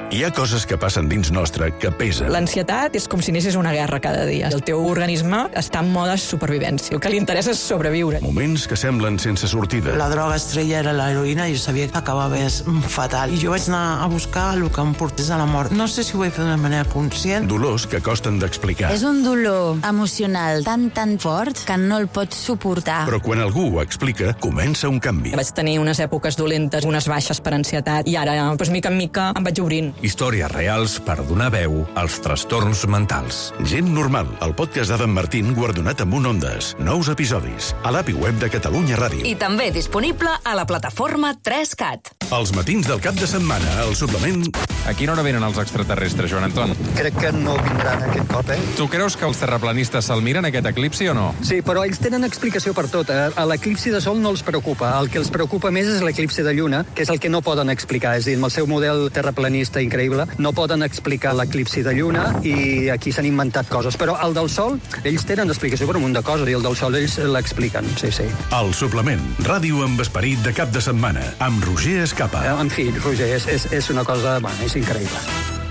Hi ha coses que passen dins nostre que pesen. L'ansietat és com si anessis a una guerra cada dia. El teu organisme està en mode supervivència. El que li interessa és sobreviure. Moments que semblen sense sortida. La droga estrella era l'heroïna i jo sabia que acabava fatal. I jo vaig anar a buscar el que em portés a la mort. No sé si ho vaig fer d'una manera conscient. Dolors que costen d'explicar. És un dolor emocional tan, tan fort que no el pots suportar. Però quan algú ho explica, comença un canvi. Vaig tenir unes èpoques dolentes, unes baixes per ansietat, i ara, doncs, mica en mica, em vaig obrint. Històries reals per donar veu als trastorns mentals. Gent normal, el podcast d'Adam Martín guardonat amb un Ondes. Nous episodis a l'app i web de Catalunya Ràdio. I també disponible a la plataforma tres cat. Els matins del cap de setmana, al suplement... A quina hora venen els extraterrestres, Joan Anton? Crec que no vindran aquest cop, eh? Tu creus que els terraplanistes se'l miren, aquest eclipsi, o no? Sí, però ells tenen explicació per tot. A l'eclipsi de Sol no els preocupa. El que els preocupa més és l'eclipsi de Lluna, que és el que no poden explicar. És a dir, amb el seu model terraplanista increïble, no poden explicar l'eclipsi de Lluna i aquí s'han inventat coses. Però el del Sol, ells tenen explicació per un munt de coses i el del Sol ells l'expliquen, sí, sí. El suplement, ràdio amb esperit de cap de setmana, amb Roger Escapa. En fi, Roger, és, és, és una cosa... Bueno, és increïble.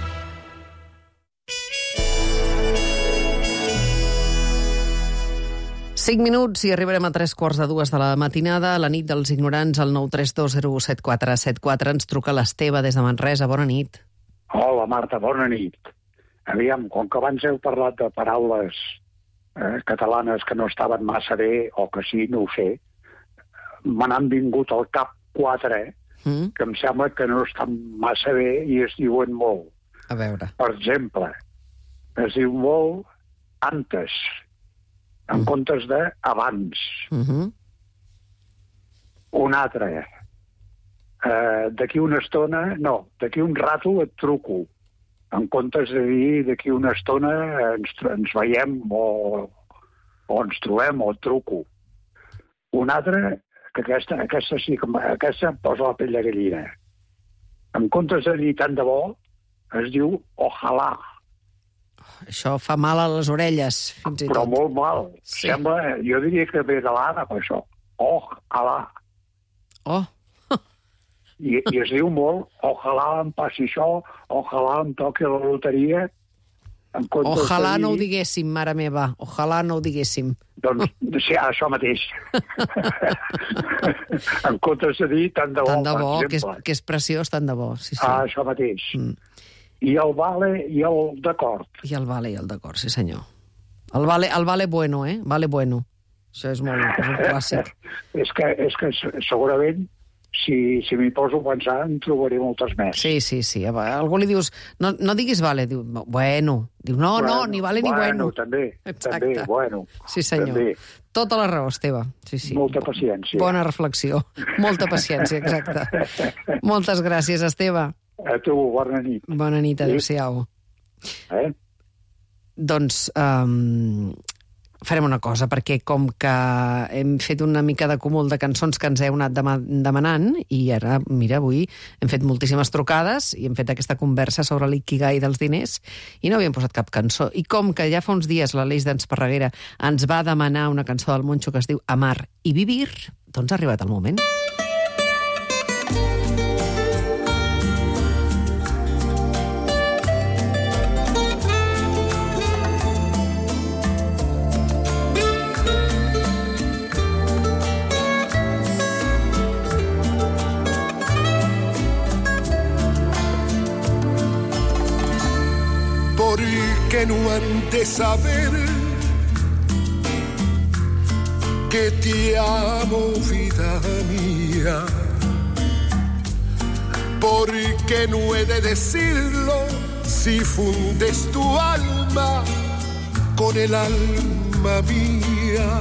Cinc minuts i arribarem a tres quarts de dues de la matinada. A la nit dels ignorants, al nou tres dos zero set quatre set quatre. Ens truca l'Esteve des de Manresa. Bona nit. Hola, Marta, bona nit. Aviam, com que abans heu parlat de paraules eh, catalanes que no estaven massa bé, o que sí, no ho sé, me n'han vingut al cap quatre, mm. que em sembla que no estan massa bé i es diuen molt. A veure. Per exemple, es diu molt antes, en mm. comptes de abans. Mm-hmm. Un altre, eh, d'aquí una estona, no, d'aquí un rato et truco, en comptes de dir d'aquí una estona ens, ens veiem o, o ens trobem o et truco. Un altre, que aquesta, aquesta sí que aquesta em posa la pell de gallina. En comptes de dir tant de bo, es diu ojalà. Això fa mal a les orelles, fins i tot. Però molt mal. Sí. Sembla, jo diria que ve de l'àrab, això. Ojalà. Oh. I, I es diu molt, ojalà em passi això, ojalà em toqui la loteria. Ojalà dir... no ho diguéssim, mare meva. Ojalà no ho diguéssim. Doncs, sí, això mateix. En comptes de dir tant de bo, tant de bo, que és, que és preciós, tant de bo. Sí, sí. Ah, això mateix. Mm. I el vale i el d'acord. I el vale i el d'acord, sí senyor. El vale, el vale bueno, eh? Vale bueno. Això és molt és un clàssic. és, que, és que segurament, si, si m'hi poso a pensar, en trobaré moltes més. Sí, sí, sí. A algú li dius, no, no diguis vale, diu, bueno. Diu, no, bueno, no, ni vale ni bueno. Bueno, també, exacte. També, bueno. Sí, senyor. També. Tota la raó, Esteve. Sí, sí. Molta paciència. Bona reflexió. Molta paciència, exacte. Moltes gràcies, Esteve. A tu, bona nit. Bona nit, adéu-siau. Eh? Doncs um, farem una cosa, perquè com que hem fet una mica d'acúmul de cançons que ens heu anat demanant, i ara, mira, avui hem fet moltíssimes trucades i hem fet aquesta conversa sobre l'ikigai dels diners i no havíem posat cap cançó. I com que ja fa uns dies l'Aleix d'Ensparreguera ens va demanar una cançó del Moncho que es diu Amar i Vivir, doncs ha arribat el moment. Que no han de saber que te amo, vida mía, porque no he de decirlo si fundes tu alma con el alma mía.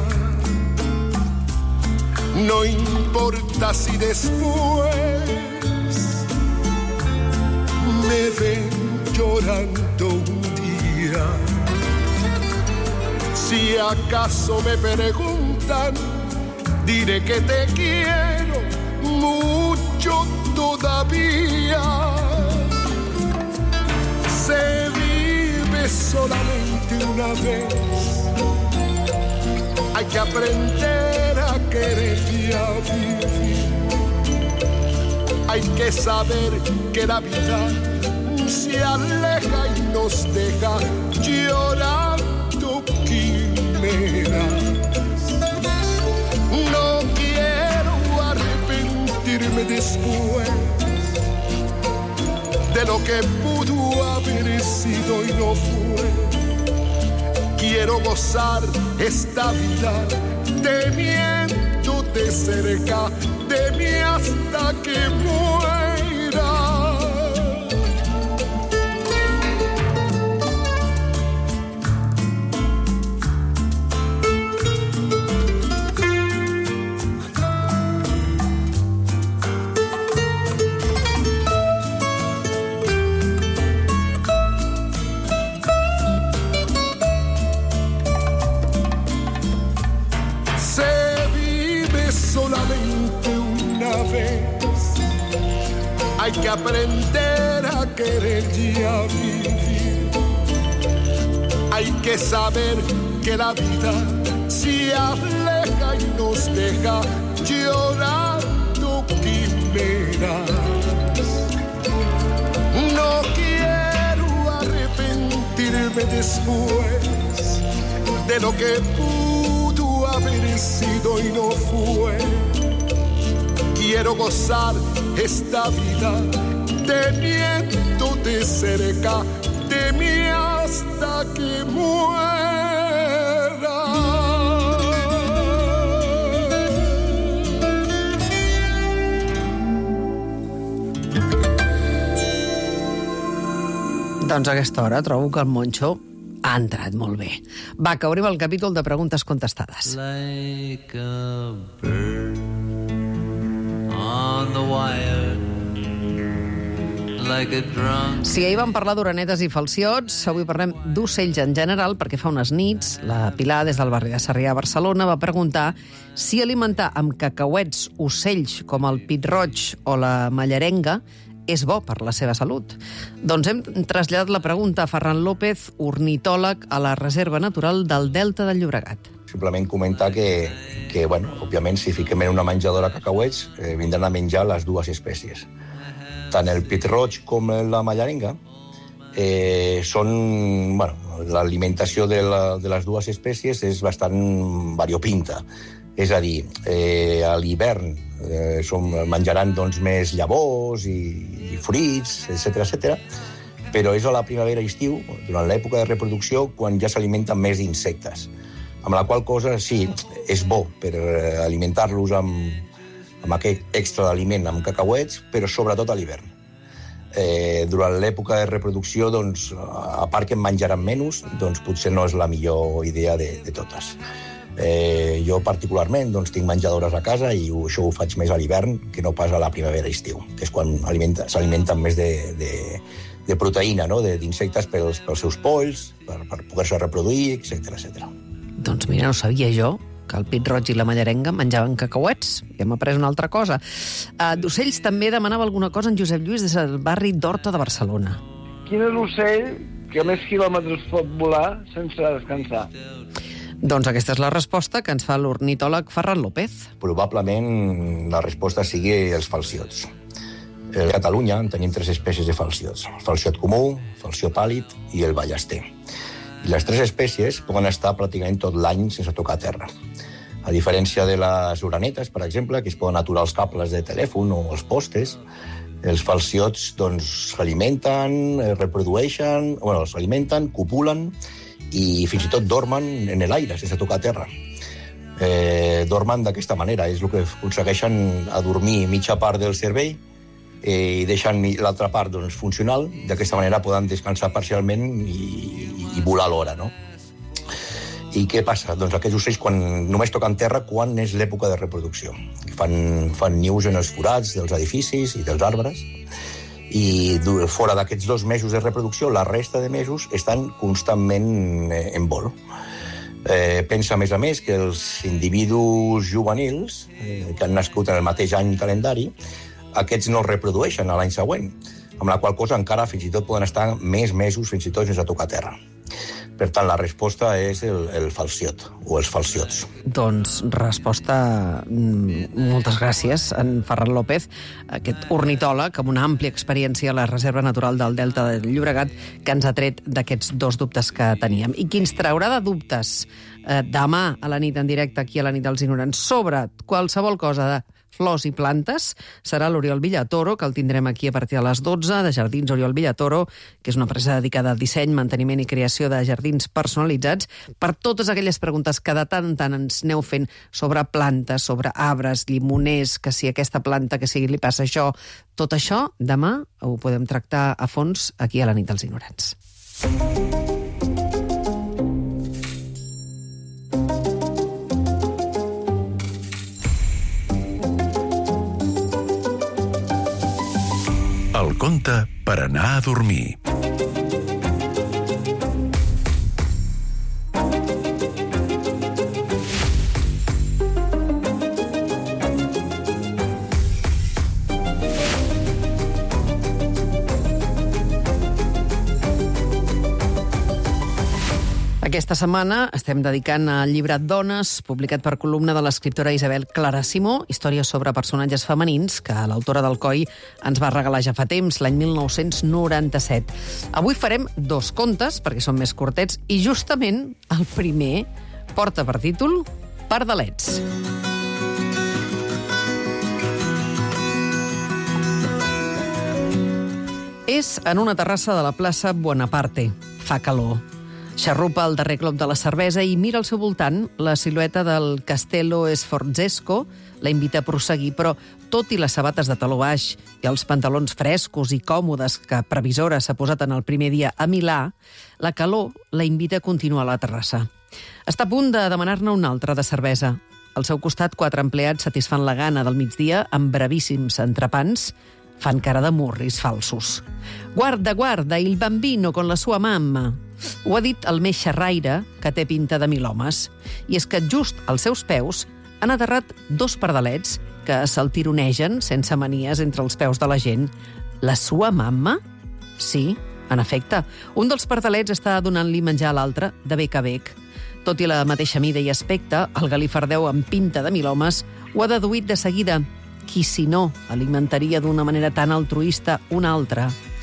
No importa si después me ven llorando un día. Si acaso me preguntan, diré que te quiero mucho todavía. Se vive solamente una vez. Hay que aprender a querer y a vivir. Hay que saber que la vida se aleja y nos deja llorando quimeras. No quiero arrepentirme después de lo que pudo haber sido y no fue. Quiero gozar esta vida teniéndote cerca de mí hasta que muera. Hay que aprender a querer y a vivir. Hay que saber que la vida se aleja y nos deja llorando quimeras. No quiero arrepentirme después de lo que pudo haber sido y no fue. Quiero gozar esta vida teniéndote cerca de mí hasta que muera. Doncs a aquesta hora trobo que el Moncho ha entrat molt bé. Va, que obrim el capítol de preguntes contestades. Like a bird on the wire, like a drum. Si ahir vam parlar d'orenetes i falciots, avui parlem d'ocells en general, perquè fa unes nits la Pilar, des del barri de Sarrià a Barcelona, va preguntar si alimentar amb cacauets ocells com el pit-roig o la mallarenga és bo per la seva salut. Doncs hem traslladat la pregunta a Ferran López, ornitòleg a la Reserva Natural del Delta del Llobregat. Simplement comentar que, que bueno, òbviament, si fiquem en una menjadora cacauets, eh, vindran a menjar les dues espècies. Tant el pit-roig com la mallarenga eh, són... Bueno, l'alimentació de, la, de les dues espècies és bastant variopinta. És a dir, eh, a l'hivern eh, som, menjaran doncs, més llavors i, i fruits, etcètera, etcètera, però és a la primavera i estiu, durant l'època de reproducció, quan ja s'alimenten més d'insectes. Amb la qual cosa, sí, és bo per alimentar-los amb, amb aquest extra d'aliment amb cacauets, però sobretot a l'hivern. Eh, durant l'època de reproducció, doncs, a part que en menjaran menys, doncs potser no és la millor idea de, de totes. Eh, jo particularment doncs, tinc menjadores a casa i això ho faig més a l'hivern que no pas a la primavera i estiu, que és quan s'alimenten més de, de, de proteïna, no? d'insectes pels, pels seus polls, per, per poder-se reproduir, etcètera, etcètera. Doncs mira, no sabia jo que el pit-roig i la mallarenga menjaven cacauets. Ja m'ha après una altra cosa. Uh, D'ocells també demanava alguna cosa en Josep Lluís des del barri d'Horta de Barcelona. Quin és l'ocell que més quilòmetres pot volar sense descansar? Doncs aquesta és la resposta que ens fa l'ornitòleg Ferran López. Probablement la resposta sigui els falciots. A Catalunya en tenim tres espècies de falciots. El falciot comú, el falciot pàl·lid i el ballester. I les tres espècies poden estar pràcticament tot l'any sense tocar terra. A diferència de les orenetes, per exemple, que es poden aturar els cables de telèfon o els postes, els falciots doncs, s'alimenten, es reprodueixen, bueno, s'alimenten, copulen i fins i tot dormen en l'aire, sense tocar terra. Eh, dormen d'aquesta manera, és el que aconsegueixen adormir mitja part del cervell eh, i deixen l'altra part doncs, funcional. D'aquesta manera poden descansar parcialment i, i volar alhora, no? I què passa? Doncs aquests ocells quan només toquen terra quan és l'època de reproducció. Fan, fan nius en els forats dels edificis i dels arbres i fora d'aquests dos mesos de reproducció, la resta de mesos estan constantment en vol. Eh, pensa, a més a més, que els individus juvenils, eh, que han nascut en el mateix any calendari, aquests no es reprodueixen a l'any següent, amb la qual cosa encara fins i tot poden estar més mesos, fins i tot sense tocar terra. Per tant, la resposta és el, el falciot, o els falciots. Doncs resposta... Moltes gràcies, en Ferran López, aquest ornitòleg amb una àmplia experiència a la Reserva Natural del Delta del Llobregat, que ens ha tret d'aquests dos dubtes que teníem. I qui ens traurà de dubtes eh, demà a la nit en directe, aquí a la nit dels ignorants, sobre qualsevol cosa de flors i plantes, serà l'Oriol Villatoro, que el tindrem aquí a partir de les dotze, de Jardins Oriol Villatoro, que és una empresa dedicada al disseny, manteniment i creació de jardins personalitzats, per totes aquelles preguntes que de tant en tant ens aneu fent sobre plantes, sobre arbres, llimoners, que si aquesta planta, que si li passa això, tot això, demà ho podem tractar a fons aquí a la nit dels ignorants. El conte per anar a dormir. Aquesta setmana estem dedicant al llibre Dones, publicat per columna de l'escriptora Isabel Clara Simó, històries sobre personatges femenins, que l'autora del Coi ens va regalar ja fa temps, l'any mil nou-cents noranta-set. Avui farem dos contes, perquè són més curtets, i justament el primer porta per títol Pardalets. És en una terrassa de la plaça Bonaparte. Fa calor. Xarrupa el darrer glop de la cervesa i mira al seu voltant. La silueta del Castello Sforzesco la invita a prosseguir, però tot i les sabates de taló baix i els pantalons frescos i còmodes que previsora s'ha posat en el primer dia a Milà, la calor la invita a continuar a la terrassa. Està a punt de demanar-ne una altra de cervesa. Al seu costat, quatre empleats satisfan la gana del migdia amb bravíssims entrepans. Fan cara de murris falsos. Guarda, guarda, il bambino con la sua mamma. Ho ha dit el més xerraire, que té pinta de mil homes. I és que just als seus peus han aterrat dos pardalets que s'altironegen sense manies entre els peus de la gent. La sua mamma? Sí, en efecte. Un dels pardalets està donant-li menjar a l'altre de bec a bec. Tot i la mateixa mida i aspecte, el galifardeu amb pinta de mil homes ho ha deduït de seguida. Qui, si no, alimentaria d'una manera tan altruista un altre?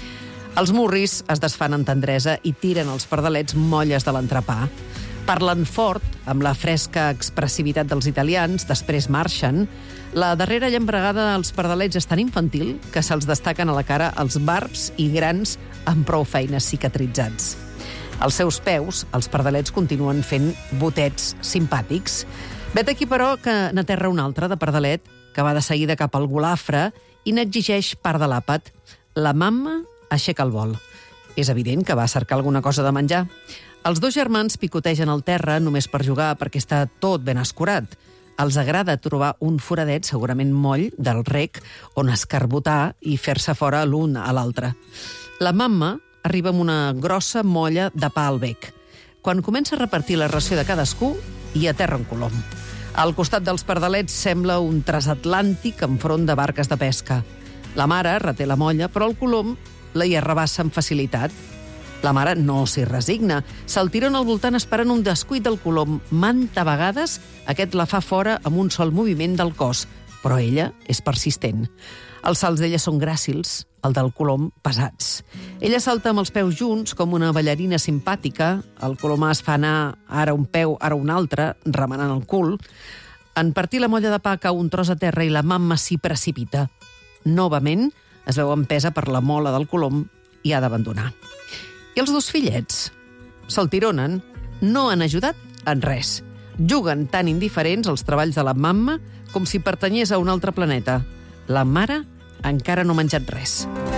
Els murris es desfan en tendresa i tiren els pardalets molles de l'entrepà. Parlen fort, amb la fresca expressivitat dels italians, després marxen. La darrera llambregada dels pardalets és tan infantil que se'ls destaquen a la cara els barbs i grans amb prou feines cicatritzats. Als seus peus, els pardalets continuen fent botets simpàtics. Vet aquí, però, que n'aterra un altre de pardalet que va de seguida cap al golafre i n'exigeix part de l'àpat. La mamma aixeca el vol. És evident que va cercar alguna cosa de menjar. Els dos germans picotegen el terra només per jugar, perquè està tot ben escurat. Els agrada trobar un foradet, segurament moll, del rec, on escarbotar i fer-se fora l'un a l'altre. La mamma arriba amb una grossa molla de pa al bec. Quan comença a repartir la ració de cadascú, hi aterra un colom. Al costat dels pardalets sembla un transatlàntic enfront de barques de pesca. La mare reté la molla, però el colom la hi arrabassa amb facilitat. La mare no s'hi resigna. Se'l tiren al voltant esperant un descuit del colom. Manta vegades aquest la fa fora amb un sol moviment del cos, però ella és persistent. Els salts d'ella són gràcils, el del colom pesats. Ella salta amb els peus junts com una ballarina simpàtica. El colomà es fa anar ara un peu, ara un altre, remenant el cul. En partir la molla de pa cau un tros a terra i la mamma s'hi precipita. Novament es veu empesa per la mola del colom i ha d'abandonar. I els dos fillets se'l tironen, no han ajudat en res. Juguen tan indiferents als treballs de la mamma com si pertanyés a un altre planeta. La mare encara no ha menjat res.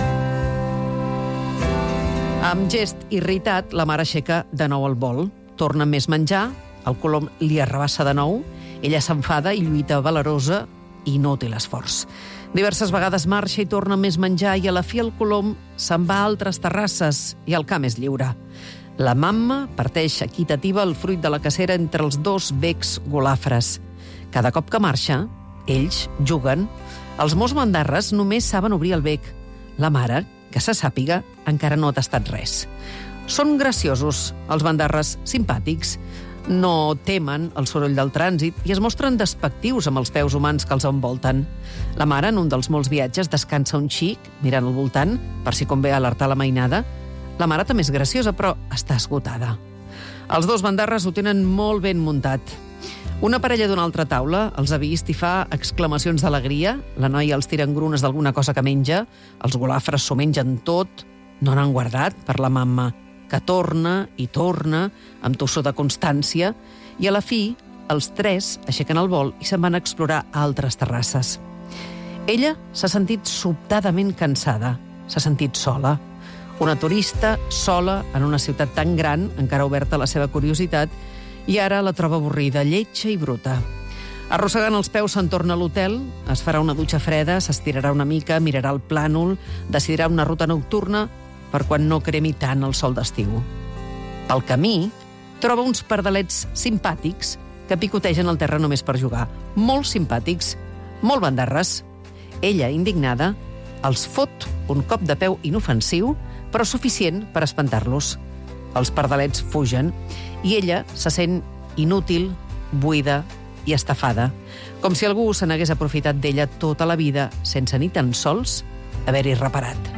Amb gest irritat, la mare aixeca de nou el bol. Torna més menjar, el colom li arrabassa de nou, ella s'enfada i lluita valerosa i no té l'esforç. Diverses vegades marxa i torna més menjar i a la fi el colom se'n va a altres terrasses i el camp és lliure. La mamma parteix equitativa el fruit de la cacera entre els dos becs golafres. Cada cop que marxa, ells juguen. Els mos mandarres només saben obrir el bec. La mare, que se sàpiga, encara no ha tastat res. Són graciosos, els bandarres, simpàtics. No temen el soroll del trànsit i es mostren despectius amb els peus humans que els envolten. La mare, en un dels molts viatges, descansa un xic, mirant al voltant, per si convé alertar la mainada. La mare també és graciosa, però està esgotada. Els dos bandarres ho tenen molt ben muntat. Una parella d'una altra taula els ha vist i fa exclamacions d'alegria. La noia els tira engrunes d'alguna cosa que menja. Els golafres s'ho mengen tot. No n'han guardat per la mamma, que torna i torna, amb tossó de constància, i a la fi, els tres aixequen el vol i se'n van a explorar a altres terrasses. Ella s'ha sentit sobtadament cansada, s'ha sentit sola. Una turista sola en una ciutat tan gran, encara oberta a la seva curiositat, i ara la troba avorrida, lletja i bruta. Arrossegant els peus se'n torna a l'hotel, es farà una dutxa freda, s'estirarà una mica, mirarà el plànol, decidirà una ruta nocturna per quan no cremi tant el sol d'estiu. Pel camí, troba uns pardalets simpàtics que picotegen el terra només per jugar. Molt simpàtics, molt bandarres. Ella, indignada, els fot un cop de peu inofensiu, però suficient per espantar-los. Els pardalets fugen i ella se sent inútil, buida i estafada, com si algú se n'hagués aprofitat d'ella tota la vida sense ni tan sols haver-hi reparat.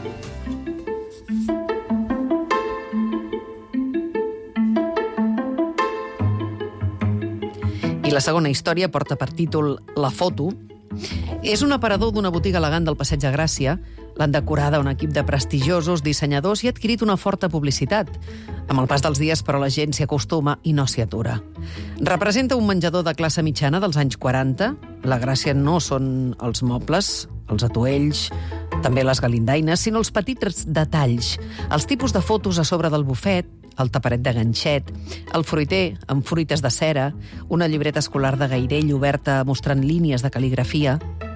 I la segona història porta per títol La foto. És un aparador d'una botiga elegant del Passeig de Gràcia. L'han decorada un equip de prestigiosos dissenyadors i ha adquirit una forta publicitat. Amb el pas dels dies, però, la gent s'hi acostuma i no s'hi atura. Representa un menjador de classe mitjana dels anys quaranta. La gràcia no són els mobles, els atuells, també les galindaines, sinó els petits detalls, els tipus de fotos a sobre del bufet, el taperet de ganxet, el fruiter amb fruites de cera, una llibreta escolar de gairell oberta mostrant línies de cal·ligrafia.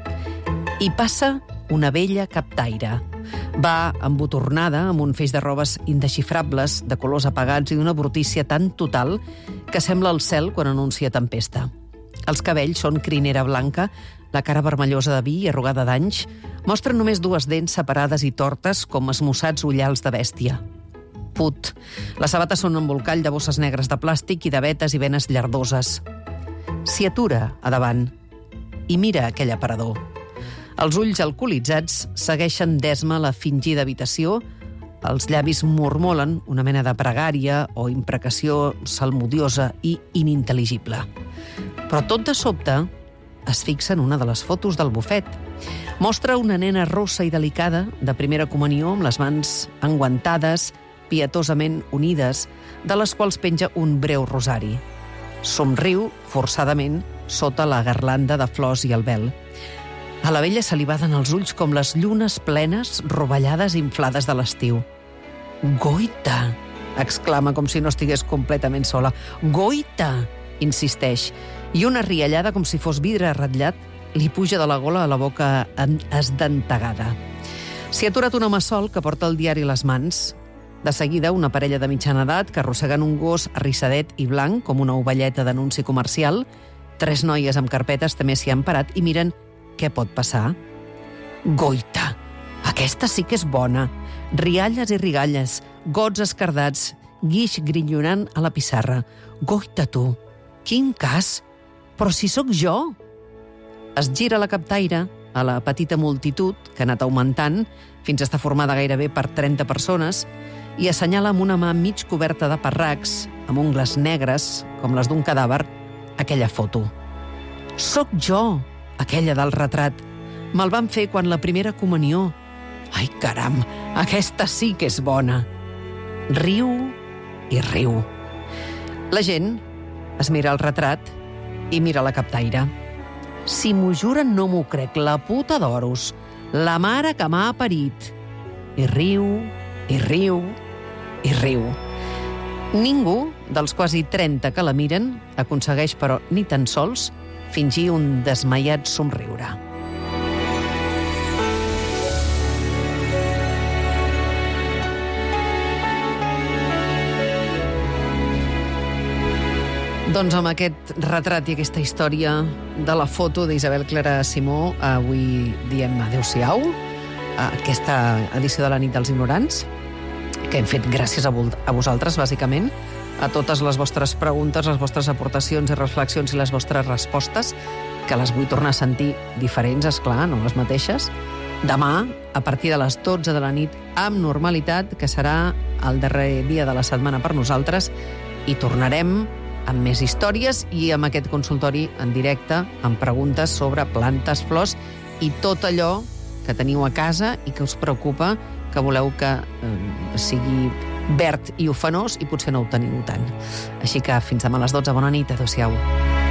I passa una vella captaire. Va embotornada amb un feix de robes indexifrables, de colors apagats i d'una brutícia tan total que sembla el cel quan anuncia tempesta. Els cabells són crinera blanca, la cara vermellosa de vi i arrugada d'anys, mostren només dues dents separades i tortes com esmussats ullals de bèstia. Put. Les sabates són un embolcall de bosses negres de plàstic i de vetes i venes llardoses. S'hi atura a davant i mira aquell aparador. Els ulls alcoholitzats segueixen d'esma la fingida habitació, els llavis mormolen una mena de pregària o imprecació salmodiosa i inintel·ligible. Però tot de sobte es fixa en una de les fotos del bufet. Mostra una nena rossa i delicada, de primera comunió, amb les mans enguantades, pietosament unides, de les quals penja un breu rosari. Somriu, forçadament, sota la garlanda de flors i el vel. A la vella se li baden els ulls com les llunes plenes, rovellades i inflades de l'estiu. «Goita!», exclama com si no estigués completament sola. «Goita!», insisteix, i una riallada com si fos vidre ratllat li puja de la gola a la boca esdentegada. S'hi ha aturat un home sol que porta el diari a les mans. De seguida, una parella de mitjana edat que arrosseguen un gos arrissadet i blanc com una ovelleta d'anunci comercial. Tres noies amb carpetes també s'hi han parat i miren què pot passar. Goita! Aquesta sí que és bona. Rialles i rigalles, gots escardats, guix grinyolant a la pissarra. Goita, tu! Quin cas! Però si sóc jo! Es gira la captaire a la petita multitud que ha anat augmentant fins a estar formada gairebé per trenta persones i assenyala amb una mà mig coberta de parracs, amb ungles negres, com les d'un cadàver, aquella foto. Soc jo, aquella del retrat. Me'l van fer quan la primera comunió. Ai, caram, aquesta sí que és bona. Riu i riu. La gent es mira el retrat i mira la captaire. Si m'ho juren no m'ho crec, la puta d'oros, la mare que m'ha parit. I riu, i riu, i riu. Ningú dels quasi trenta que la miren aconsegueix, però, ni tan sols fingir un desmaiat somriure. Doncs amb aquest retrat i aquesta història de la foto d'Isabel Clara Simó, avui diem adeu-siau a aquesta edició de la Nit dels Ignorants. que hem fet gràcies a, vol- a vosaltres, bàsicament, a totes les vostres preguntes, les vostres aportacions i reflexions i les vostres respostes, que les vull tornar a sentir diferents, esclar, no les mateixes. Demà, a partir de les dotze de la nit, amb normalitat, que serà el darrer dia de la setmana per nosaltres, i tornarem amb més històries i amb aquest consultori en directe, amb preguntes sobre plantes, flors i tot allò que teniu a casa i que us preocupa, que voleu que eh, sigui verd i ufanós i potser no ho teniu tant. Així que fins demà a les dotze. Bona nit, adéu-siau.